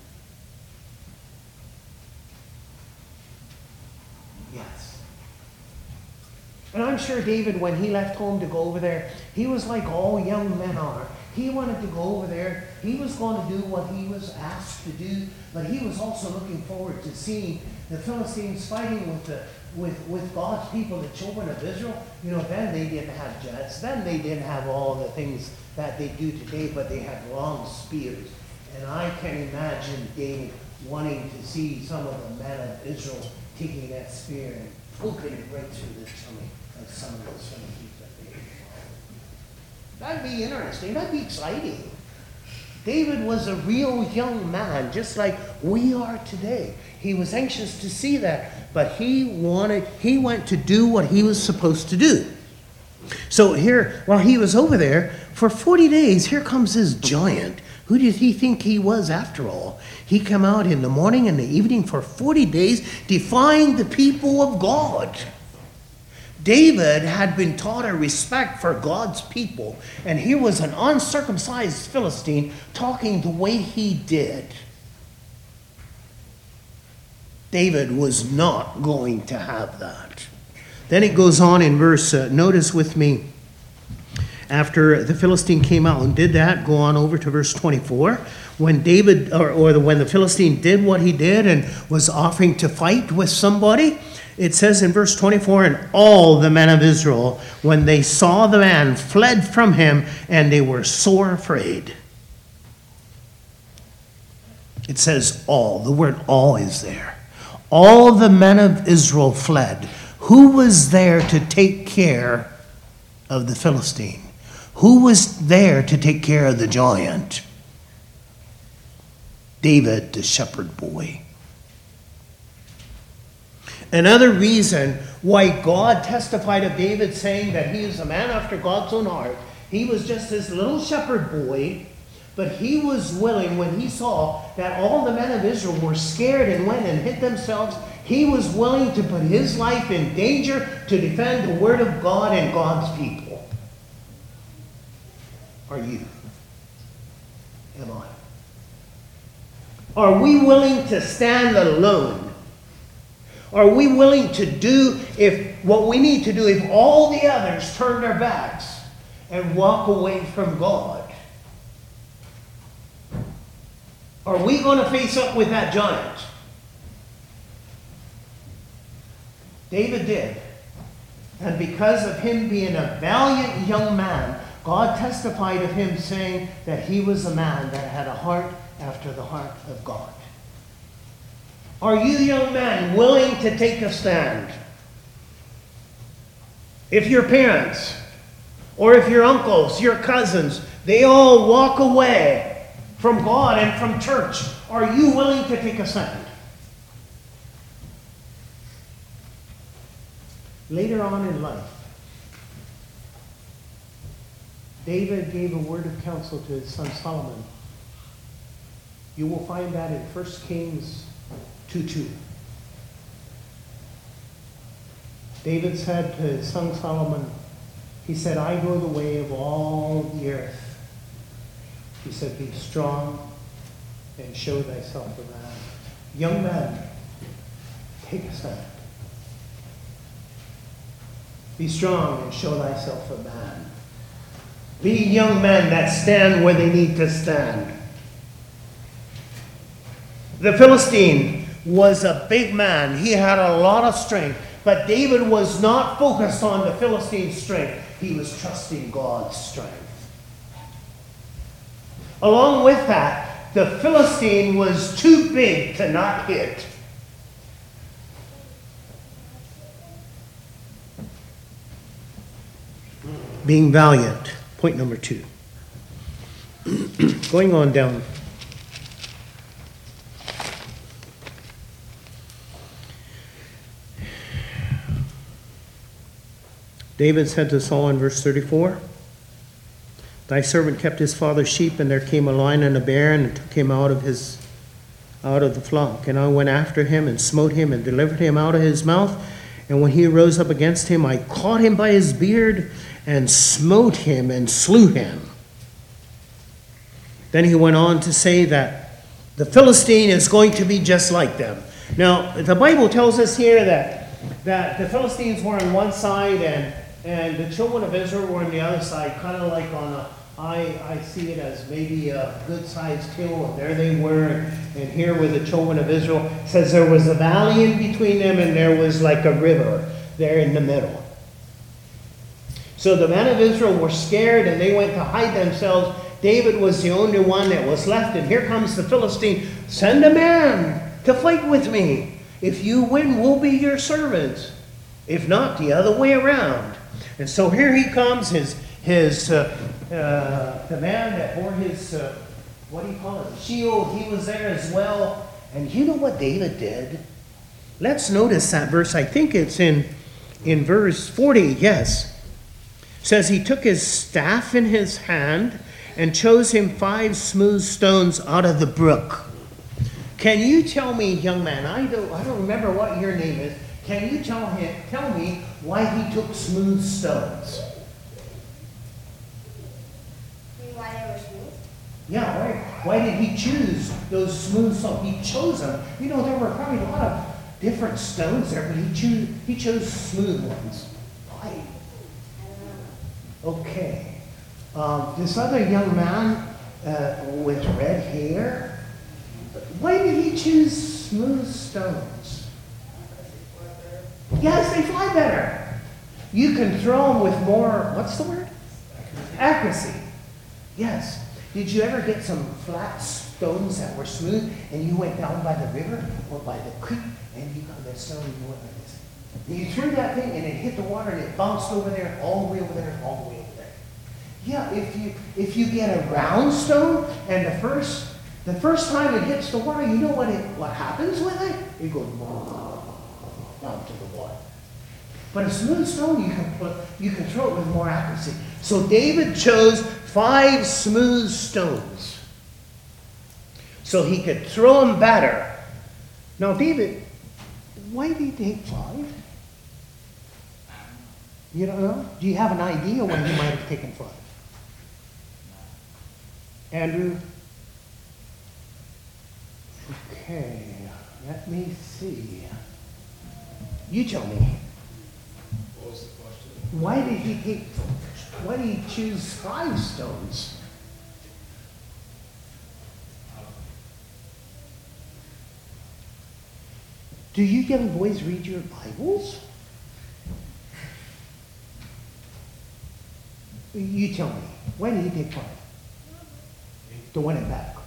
Yes. And I'm sure David, when he left home to go over there, he was like all young men are. He wanted to go over there. He was going to do what he was asked to do, but he was also looking forward to seeing the Philistines fighting with the with, with God's people, the children of Israel. You know, then they didn't have jets. Then they didn't have all the things that they do today, but they had long spears. And I can imagine David wanting to see some of the men of Israel taking that spear and poking it right through the tummy of some of those Philistines that they fought. That'd be interesting. That'd be exciting. David was a real young man, just like we are today. He was anxious to see that, but he wanted, he went to do what he was supposed to do. So here, while he was over there, for forty days, here comes this giant. Who did he think he was after all? He came out in the morning and the evening for forty days, defying the people of God. David had been taught a respect for God's people, and here was an uncircumcised Philistine talking the way he did. David was not going to have that. Then it goes on in verse, uh, notice with me, after the Philistine came out and did that, go on over to verse twenty-four. when David, or, or the, when the Philistine did what he did and was offering to fight with somebody, it says in verse twenty-four, and all the men of Israel, when they saw the man, fled from him, and they were sore afraid. It says all. The word all is there. All the men of Israel fled. Who was there to take care of the Philistine? Who was there to take care of the giant? David, the shepherd boy. Another reason why God testified of David, saying that he is a man after God's own heart. He was just this little shepherd boy, but he was willing, when he saw that all the men of Israel were scared and went and hid themselves, he was willing to put his life in danger to defend the word of God and God's people. Are you? Am I? Are we willing to stand alone? Are we willing to do if what we need to do if all the others turn their backs and walk away from God? Are we going to face up with that giant? David did. And because of him being a valiant young man, God testified of him, saying that he was a man that had a heart after the heart of God. Are you, young man, willing to take a stand? If your parents, or if your uncles, your cousins, they all walk away from God and from church, are you willing to take a stand? Later on in life, David gave a word of counsel to his son Solomon. You will find that in First Kings two two. David said to his son Solomon, he said, I go the way of all the earth. He said, be strong and show thyself a man. Young man, take a stand. Be strong and show thyself a man. Be young men that stand where they need to stand. The Philistine was a big man. He had a lot of strength. But David was not focused on the Philistine's strength. He was trusting God's strength. Along with that, the Philistine was too big to not hit. Being valiant. Point number two. Going on down. David said to Saul in verse thirty-four, thy servant kept his father's sheep, and there came a lion and a bear, and took him out of his out of the flock. And I went after him, and smote him, and delivered him out of his mouth. And when he rose up against him, I caught him by his beard, and smote him, and slew him. Then he went on to say that the Philistine is going to be just like them. Now, the Bible tells us here that, that the Philistines were on one side, and And the children of Israel were on the other side, kind of like on a, I, I see it as maybe a good-sized hill, and there they were. And here were the children of Israel. It says there was a valley in between them, and there was like a river there in the middle. So the men of Israel were scared, and they went to hide themselves. David was the only one that was left, and here comes the Philistine. Send a man to fight with me. If you win, we'll be your servants. If not, the other way around. And so here he comes, his, his uh, uh, the man that bore his, uh, what do you call it, shield, he was there as well. And you know what David did? Let's notice that verse. I think it's in, in verse forty, yes. It says he took his staff in his hand and chose him five smooth stones out of the brook. Can you tell me, young man, I don't, I don't remember what your name is. Can you tell him, tell me why he took smooth stones? Why they were smooth? Yeah, why, why did he choose those smooth stones? He chose them. You know, there were probably a lot of different stones there, but he, chose, he chose smooth ones. Why? I don't know. Okay. Um, this other young man, uh, with red hair. Why did he choose smooth stones? Yes, they fly better. You can throw them with more, what's the word? Accuracy. Yes. Did you ever get some flat stones that were smooth and you went down by the river or by the creek and you got that stone and you went like this? And you threw that thing and it hit the water and it bounced over there, all the way over there, all the way over there. Yeah, if you if you get a round stone and the first the first time it hits the water, you know what it what happens with it? It goes down to the water. But a smooth stone you can put you can throw it with more accuracy. So David chose five smooth stones so he could throw them better. Now, David, why did he take five? You don't know? Do you have an idea when he might have taken five? Andrew? Okay, let me see. You tell me. What was the question? Why did he take, why did he choose five stones? Do you young boys read your Bibles? You tell me. Why did he take five? To win it back.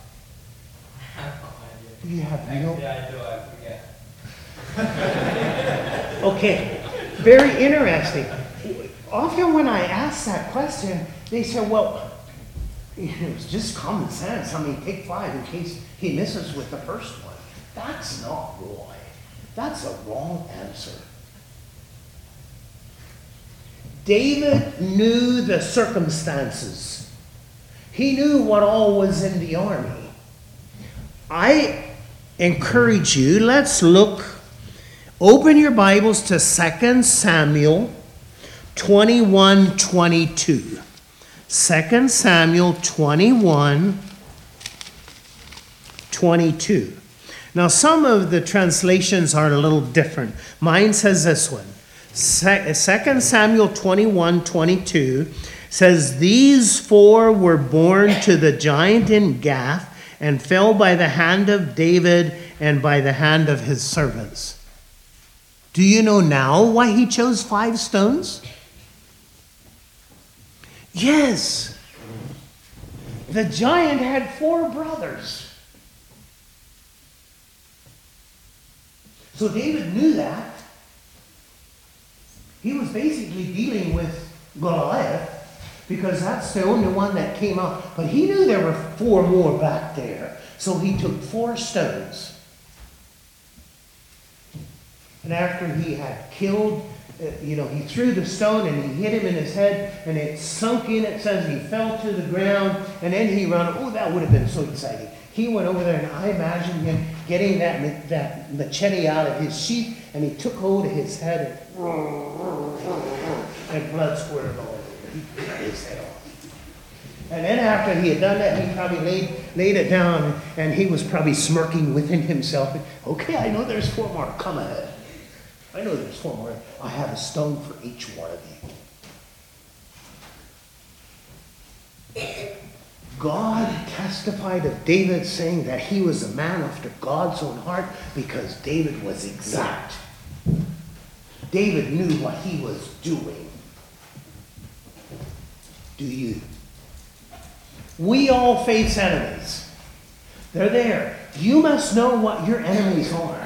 You have no. Actually, I do. I forget. Okay, very interesting. Often when I ask that question, they say, well, it was just common sense. I mean, take five in case he misses with the first one. That's not right. That's a wrong answer. David knew the circumstances. He knew what all was in the army. I encourage you, let's look, open your Bibles to Second Samuel twenty-one twenty-two. Second Samuel twenty-one twenty-two. Now, some of the translations are a little different. Mine says this one. Second Samuel twenty-one twenty-two says, these four were born to the giant in Gath and fell by the hand of David and by the hand of his servants. Do you know now why he chose five stones? Yes. The giant had four brothers. So David knew that. He was basically dealing with Goliath because that's the only one that came out. But he knew there were four more back there. So he took four stones. And after he had killed, uh, you know, he threw the stone and he hit him in his head and it sunk in, it says he fell to the ground and then he ran. Oh, that would have been so exciting. He went over there and I imagine him getting that, that machete out of his sheath and he took hold of his head and, and blood squirted all over him. He cut his head off. And then after he had done that, he probably laid, laid it down and he was probably smirking within himself. Okay, I know there's four more. Come ahead. I know there's four more. I have a stone for each one of you. God testified of David saying that he was a man after God's own heart because David was exact. David knew what he was doing. Do you? We all face enemies. They're there. You must know what your enemies are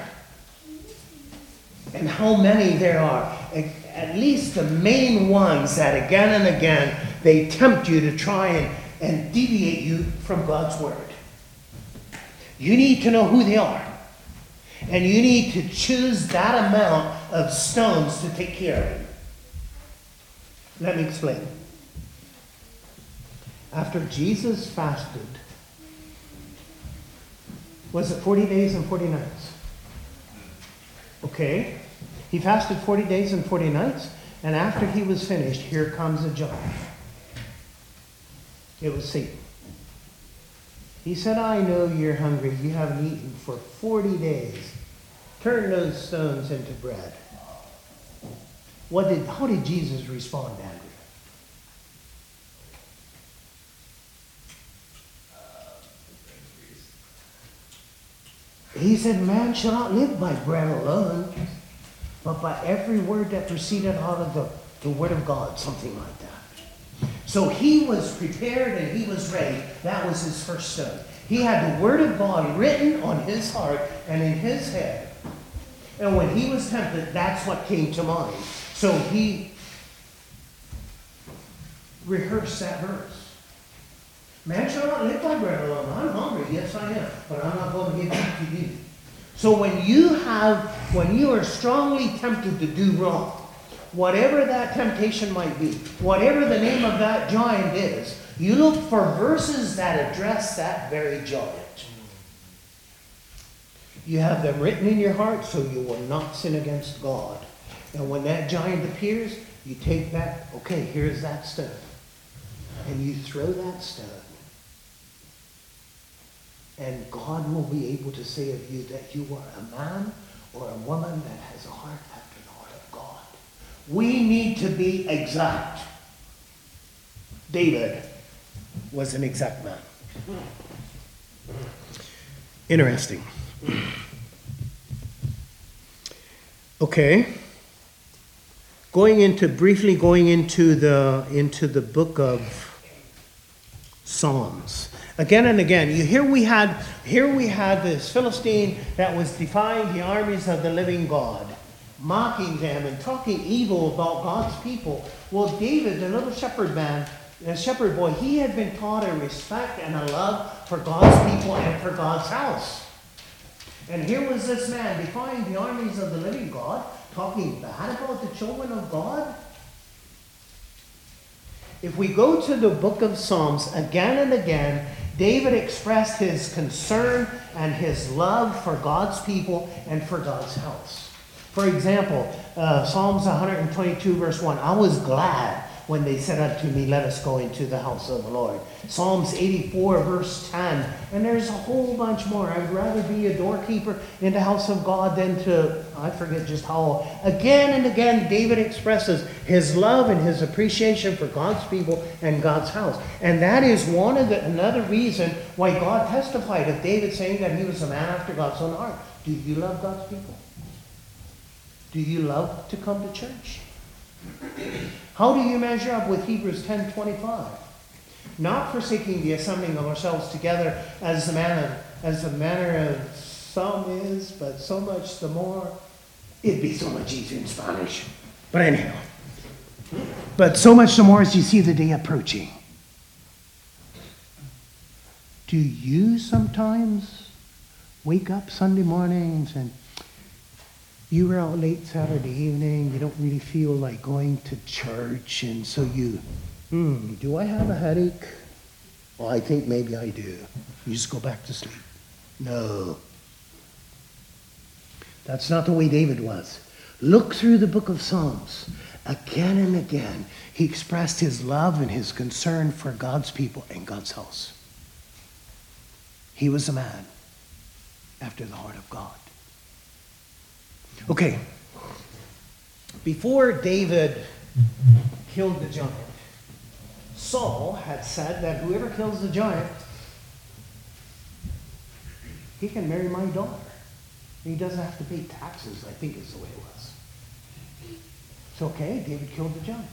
and how many there are. At least the main ones that again and again they tempt you to try and and deviate you from God's word. You need to know who they are. And you need to choose that amount of stones to take care of them. Let me explain. After Jesus fasted, was it forty days and forty nights? Okay. He fasted forty days and forty nights, and after he was finished, here comes a giant. It was Satan. He said, I know you're hungry. You haven't eaten for forty days. Turn those stones into bread. What did, how did Jesus respond, Andrew? He said, man shall not live by bread alone, but by every word that proceeded out of the, the word of God, something like that. So he was prepared and he was ready. That was his first stone. He had the word of God written on his heart and in his head. And when he was tempted, that's what came to mind. So he rehearsed that verse. Man shall not live by bread alone. I'm hungry, yes I am, but I'm not going to give it to you. So when you have, when you are strongly tempted to do wrong, whatever that temptation might be, whatever the name of that giant is, you look for verses that address that very giant. You have them written in your heart so you will not sin against God. And when that giant appears, you take that, okay, here's that stone. And you throw that stone. And God will be able to say of you that you are a man or a woman that has a heart after the heart of God. We need to be exact. David was an exact man. Interesting. Okay. Going into, briefly going into the, into the book of Psalms. Again and again, you here we had here we had this Philistine that was defying the armies of the living God, mocking them and talking evil about God's people. Well, David, the little shepherd man, the shepherd boy, he had been taught a respect and a love for God's people and for God's house. And here was this man defying the armies of the living God, talking bad about the children of God. If we go to the book of Psalms again and again, David expressed his concern and his love for God's people and for God's house. For example, uh, Psalms one twenty-two verse one, I was glad when they said unto me, let us go into the house of the Lord. Psalms eighty-four verse ten, and there's a whole bunch more. I'd rather be a doorkeeper in the house of God than to, I forget just how. Again and again, David expresses his love and his appreciation for God's people and God's house. And that is one of the, another reason why God testified of David saying that he was a man after God's own heart. Do you love God's people? Do you love to come to church? How do you measure up with Hebrews ten twenty-five? Not forsaking the assembling of ourselves together as the manner as the manner of some is, but so much the more. It'd be so much easier in Spanish. But anyhow. But so much the more as you see the day approaching. Do you sometimes wake up Sunday mornings and you were out late Saturday evening, you don't really feel like going to church, and so you, hmm, do I have a headache? Well, I think maybe I do. You just go back to sleep. No. That's not the way David was. Look through the book of Psalms. Again and again, he expressed his love and his concern for God's people and God's house. He was a man after the heart of God. Okay, before David killed the giant, Saul had said that whoever kills the giant, he can marry my daughter. He doesn't have to pay taxes, I think is the way it was. It's okay, David killed the giant.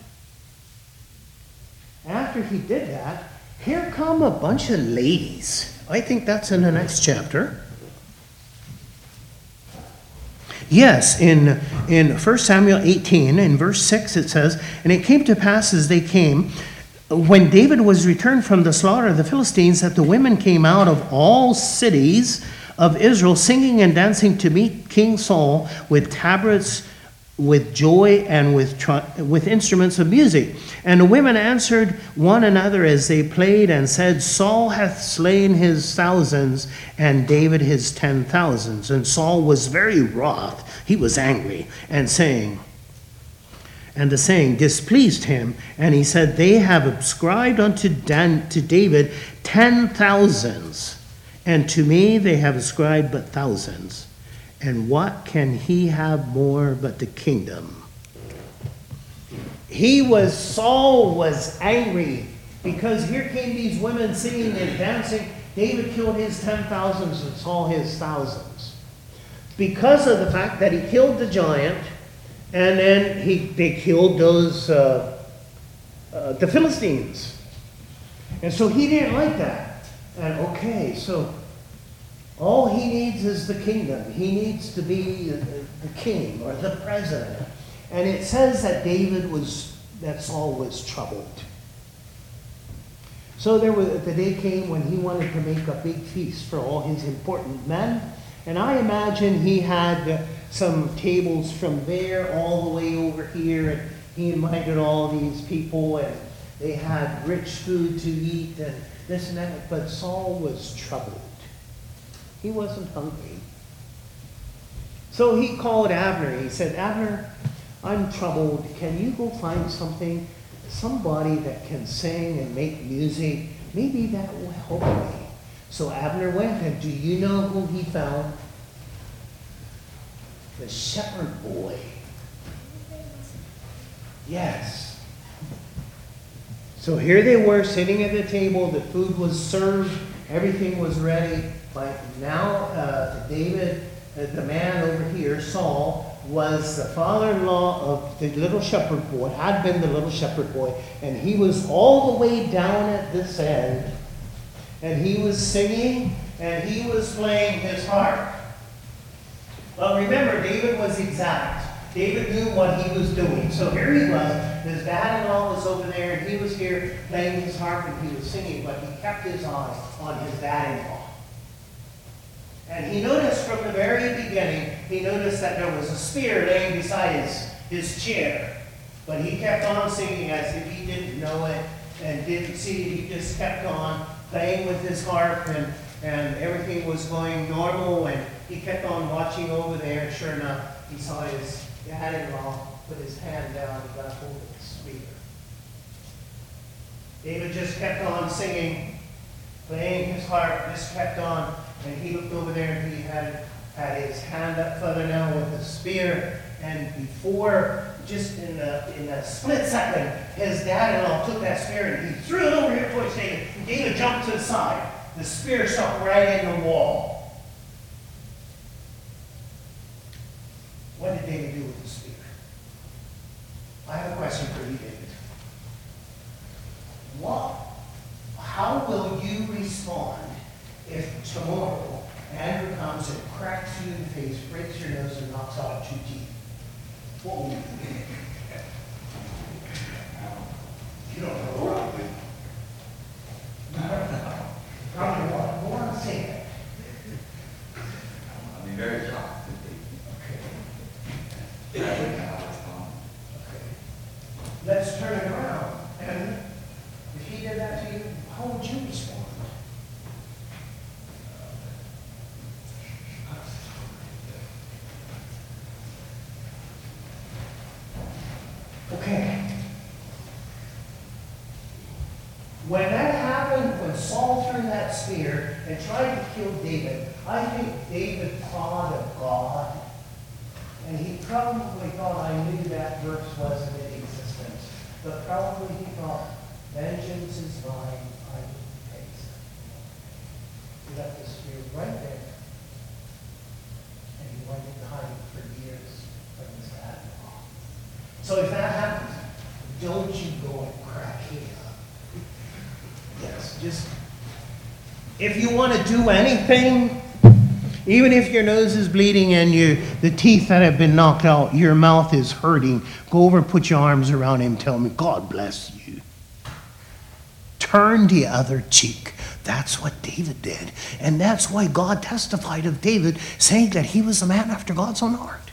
After he did that, here come a bunch of ladies. I think that's in the next chapter. Yes, in, in First Samuel eighteen, in verse six it says, and it came to pass as they came, when David was returned from the slaughter of the Philistines, that the women came out of all cities of Israel, singing and dancing to meet King Saul with tabrets, with joy, and with tr- with instruments of music. And the women answered one another as they played and said, Saul hath slain his thousands, and David his ten thousands. And Saul was very wroth. He was angry, and saying, and the saying displeased him. And he said, they have ascribed unto Dan, to David ten thousands, and to me they have ascribed but thousands. And what can he have more but the kingdom? He was, Saul was angry because here came these women singing and dancing. David killed his ten thousands and Saul his thousands. because of the fact that he killed the giant, and then he, they killed those, uh, uh, the Philistines. And so he didn't like that. And okay, so all he needs is the kingdom. He needs to be the, the king or the president. And it says that David was, that Saul was troubled. So there was, the day came when he wanted to make a big feast for all his important men. And I imagine he had some tables from there all the way over here. And he invited all these people, and they had rich food to eat and this and that. But Saul was troubled. He wasn't hungry. So he called Abner. He said, Abner, I'm troubled. Can you go find something, somebody that can sing and make music? Maybe that will help me. So Abner went, and do you know who he found? The shepherd boy. Yes. So here they were sitting at the table. The food was served. Everything was ready. But now uh, David, uh, the man over here, Saul, was the father-in-law of the little shepherd boy, had been the little shepherd boy, and he was all the way down at this end, and he was singing, and he was playing his harp. Well, remember, David was exact. David knew what he was doing. So here he was, his dad-in-law was over there, and he was here playing his harp, and he was singing, but he kept his eye on his dad-in-law. And he noticed from the very beginning, he noticed that there was a spear laying beside his, his chair. But he kept on singing as if he didn't know it and didn't see it. He just kept on playing with his harp, and, and everything was going normal. And he kept on watching over there, and sure enough, he saw his dad-in-law put his hand down and got hold of the spear. David just kept on singing, playing his harp, just kept on. And he looked over there, and he had, had his hand up further now with the spear. And before, just in a, in a split second, his dad-in-law took that spear and he threw it over here towards David. And David jumped to the side. The spear stuck right in the wall. What did David do with the spear? I have a question for you, David. What? How will you respond if tomorrow Andrew comes and cracks you in the face, breaks your nose, and knocks out two teeth? What will you do? You don't know. Probably. Probably what? Go on and say it. I'll be very shocked. Okay. Okay. Let's turn it around. And if he did that to you, how would you respond? Okay. When that happened, when Saul threw that spear and tried to kill David, I think David thought of God. And he probably thought, I knew that verse wasn't in existence. But probably he thought, vengeance is mine, I will pay. He left the spear right there. And he went into hiding for years from his dad-in-law. So if that happens, don't you go and crack him up. Yes, just, if you want to do anything, even if your nose is bleeding and you, the teeth that have been knocked out, your mouth is hurting, go over and put your arms around him and tell him, God bless you. Turn the other cheek. That's what David did. And that's why God testified of David, saying that he was a man after God's own heart.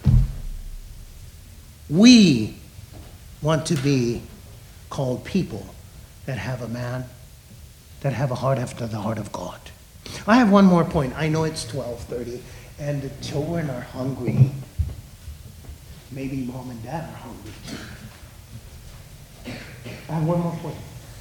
We want to be called people that have a man, that have a heart after the heart of God. I have one more point. I know it's twelve thirty, and the children are hungry. Maybe mom and dad are hungry too. I have one more point.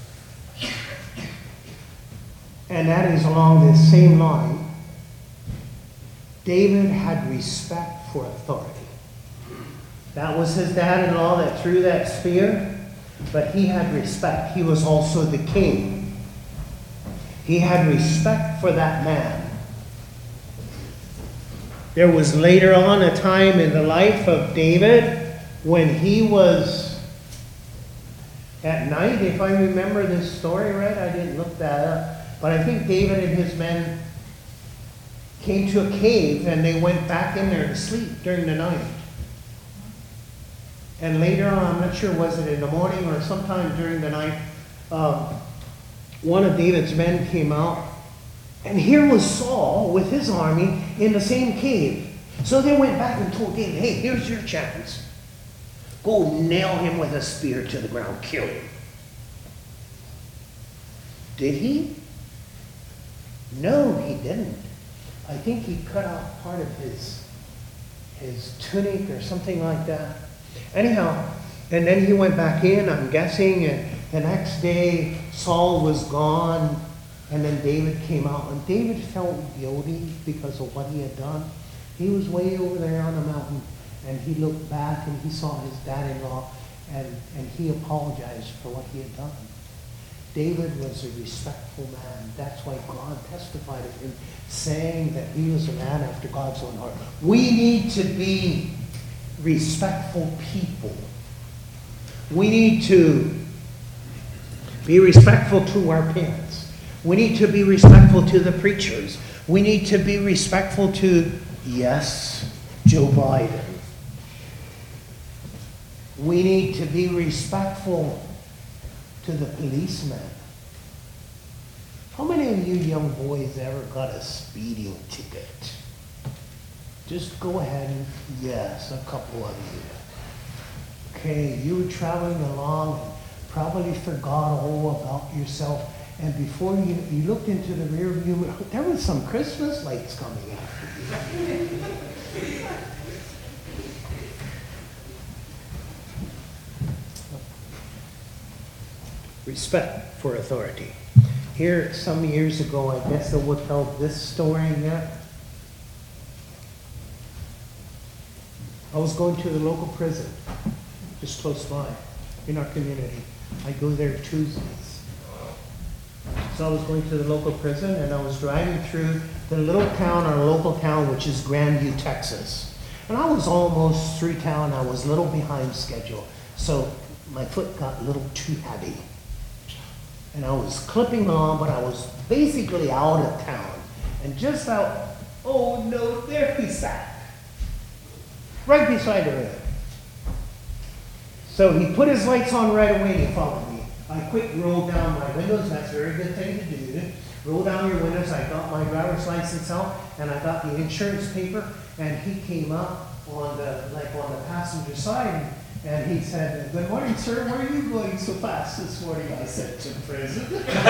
And that is along this same line. David had respect for authority. That was his dad-in-law that threw that spear, but he had respect. He was also the king. He had respect for that man. There was later on a time in the life of David when he was at night, if I remember this story right, I didn't look that up, but I think David and his men came to a cave and they went back in there to sleep during the night. And later on, I'm not sure, was it in the morning or sometime during the night, um, one of David's men came out, and here was Saul with his army in the same cave. So they went back and told David, hey, here's your chance. Go nail him with a spear to the ground, kill him. Did he? No, he didn't. I think he cut off part of his, his tunic or something like that. Anyhow, and then he went back in, I'm guessing, and the next day Saul was gone, and then David came out, and David felt guilty because of what he had done. He was way over there on the mountain, and he looked back and he saw his dad-in-law, and, and he apologized for what he had done. David was a respectful man. That's why God testified of him, saying that he was a man after God's own heart. We need to be respectful people. We need to be respectful to our parents. We need to be respectful to the preachers. We need to be respectful to, yes, Joe Biden. We need to be respectful to the policeman. How many of you young boys ever got a speeding ticket? Just go ahead and, yes, a couple of you. Okay, you were traveling along and probably forgot all about yourself, and before you, you looked into the rear view mirror, there was some Christmas lights coming after you. Respect for authority. Here, some years ago, I guess I would tell this story yet. I was going to the local prison, just close by, in our community. I go there Tuesdays. So I was going to the local prison, and I was driving through the little town, our local town, which is Grandview, Texas. And I was almost through town. I was a little behind schedule. So my foot got a little too heavy. And I was clipping along, but I was basically out of town. And just out, oh no, there he sat. Right beside the road. So he put his lights on right away and he followed me. I quick rolled down my windows. That's a very good thing to do. Roll down your windows. I got my driver's license out and I got the insurance paper. And he came up on the like on the passenger side and he said, "Good morning, sir. Where are you going so fast this morning?" I said, "To prison."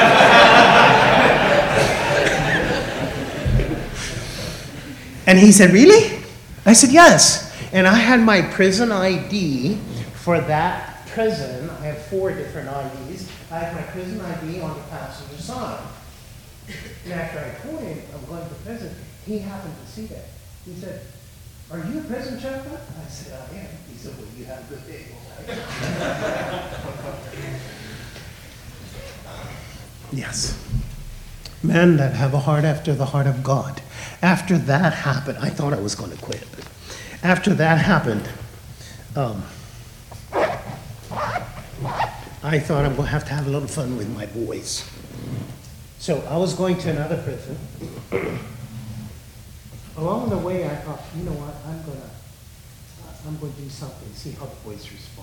And he said, "Really?" I said, "Yes." And I had my prison I D for that prison. I have four different I Ds. I had my prison I D on the passenger side. And after I told him I'm going to prison, he happened to see that. He said, "Are you a prison chaplain?" I said, "I am." He said, "Well, you have a good day." Yes. Men that have a heart after the heart of God. After that happened, I thought I was going to quit. But after that happened, um, I thought I'm going to have to have a little fun with my boys. So I was going to another prison. Along the way, I thought, you know what, I'm going to, I'm going to do something, see how the boys respond.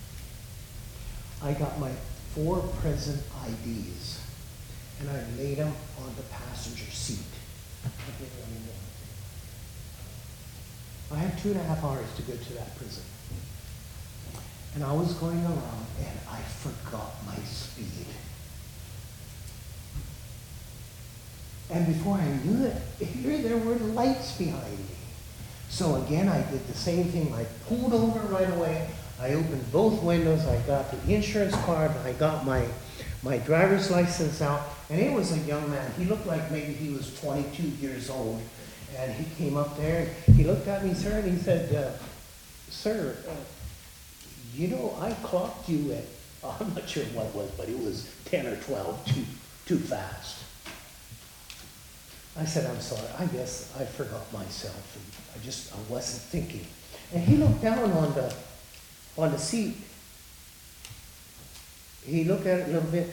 I got my four prison I Ds, and I laid them on the passenger seat. I had two and a half hours to go to that prison. And I was going around and I forgot my speed. And before I knew it, here there were lights behind me. So again, I did the same thing. I pulled over right away. I opened both windows. I got the insurance card. I got my, my driver's license out. And it was a young man. He looked like maybe he was twenty-two years old. And he came up there, and he looked at me, sir, and he said, uh, sir, uh, you know, I clocked you at, oh, I'm not sure what it was, but it was ten or twelve, too, too fast. I said, I'm sorry, I guess I forgot myself, and I just, I wasn't thinking. And he looked down on the, on the seat. He looked at it a little bit.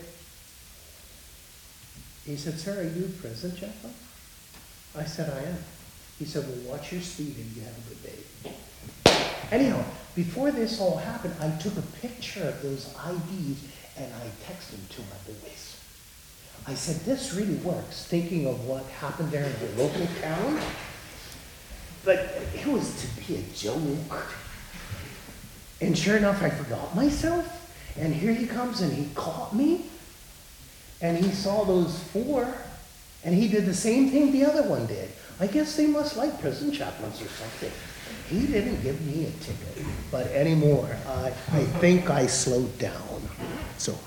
He said, sir, are you present, Chaplain? I said, I am. He said, well, watch your speed and you have a good day. Anyhow, before this all happened, I took a picture of those I Ds and I texted them to my boys. I said, this really works, thinking of what happened there in the local town. But it was to be a joke. And sure enough, I forgot myself. And here he comes and he caught me. And he saw those four. And he did the same thing the other one did. I guess they must like prison chaplains or something. He didn't give me a ticket. But anymore, I, I think I slowed down. So,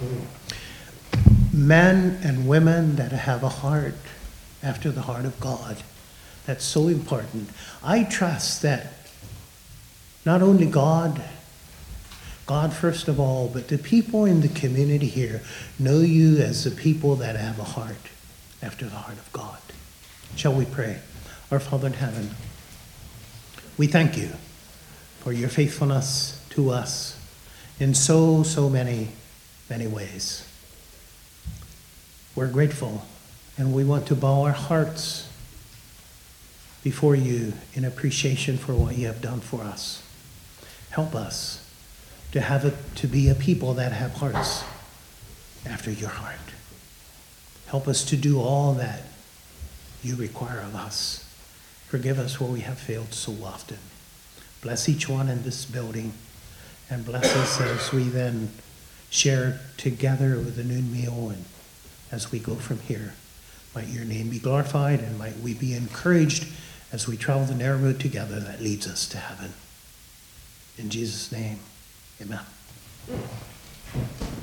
men and women that have a heart after the heart of God, that's so important. I trust that not only God, God first of all, but the people in the community here know you as the people that have a heart after the heart of God. Shall we pray? Our Father in heaven, we thank you for your faithfulness to us in so, so many, many ways. We're grateful, and we want to bow our hearts before you in appreciation for what you have done for us. Help us to have it, to be a people that have hearts after your heart. Help us to do all that you require of us. Forgive us where we have failed so often. Bless each one in this building, and bless us as we then share together with the noon meal, and as we go from here. Might your name be glorified, and might we be encouraged as we travel the narrow road together that leads us to heaven. In Jesus' name, amen.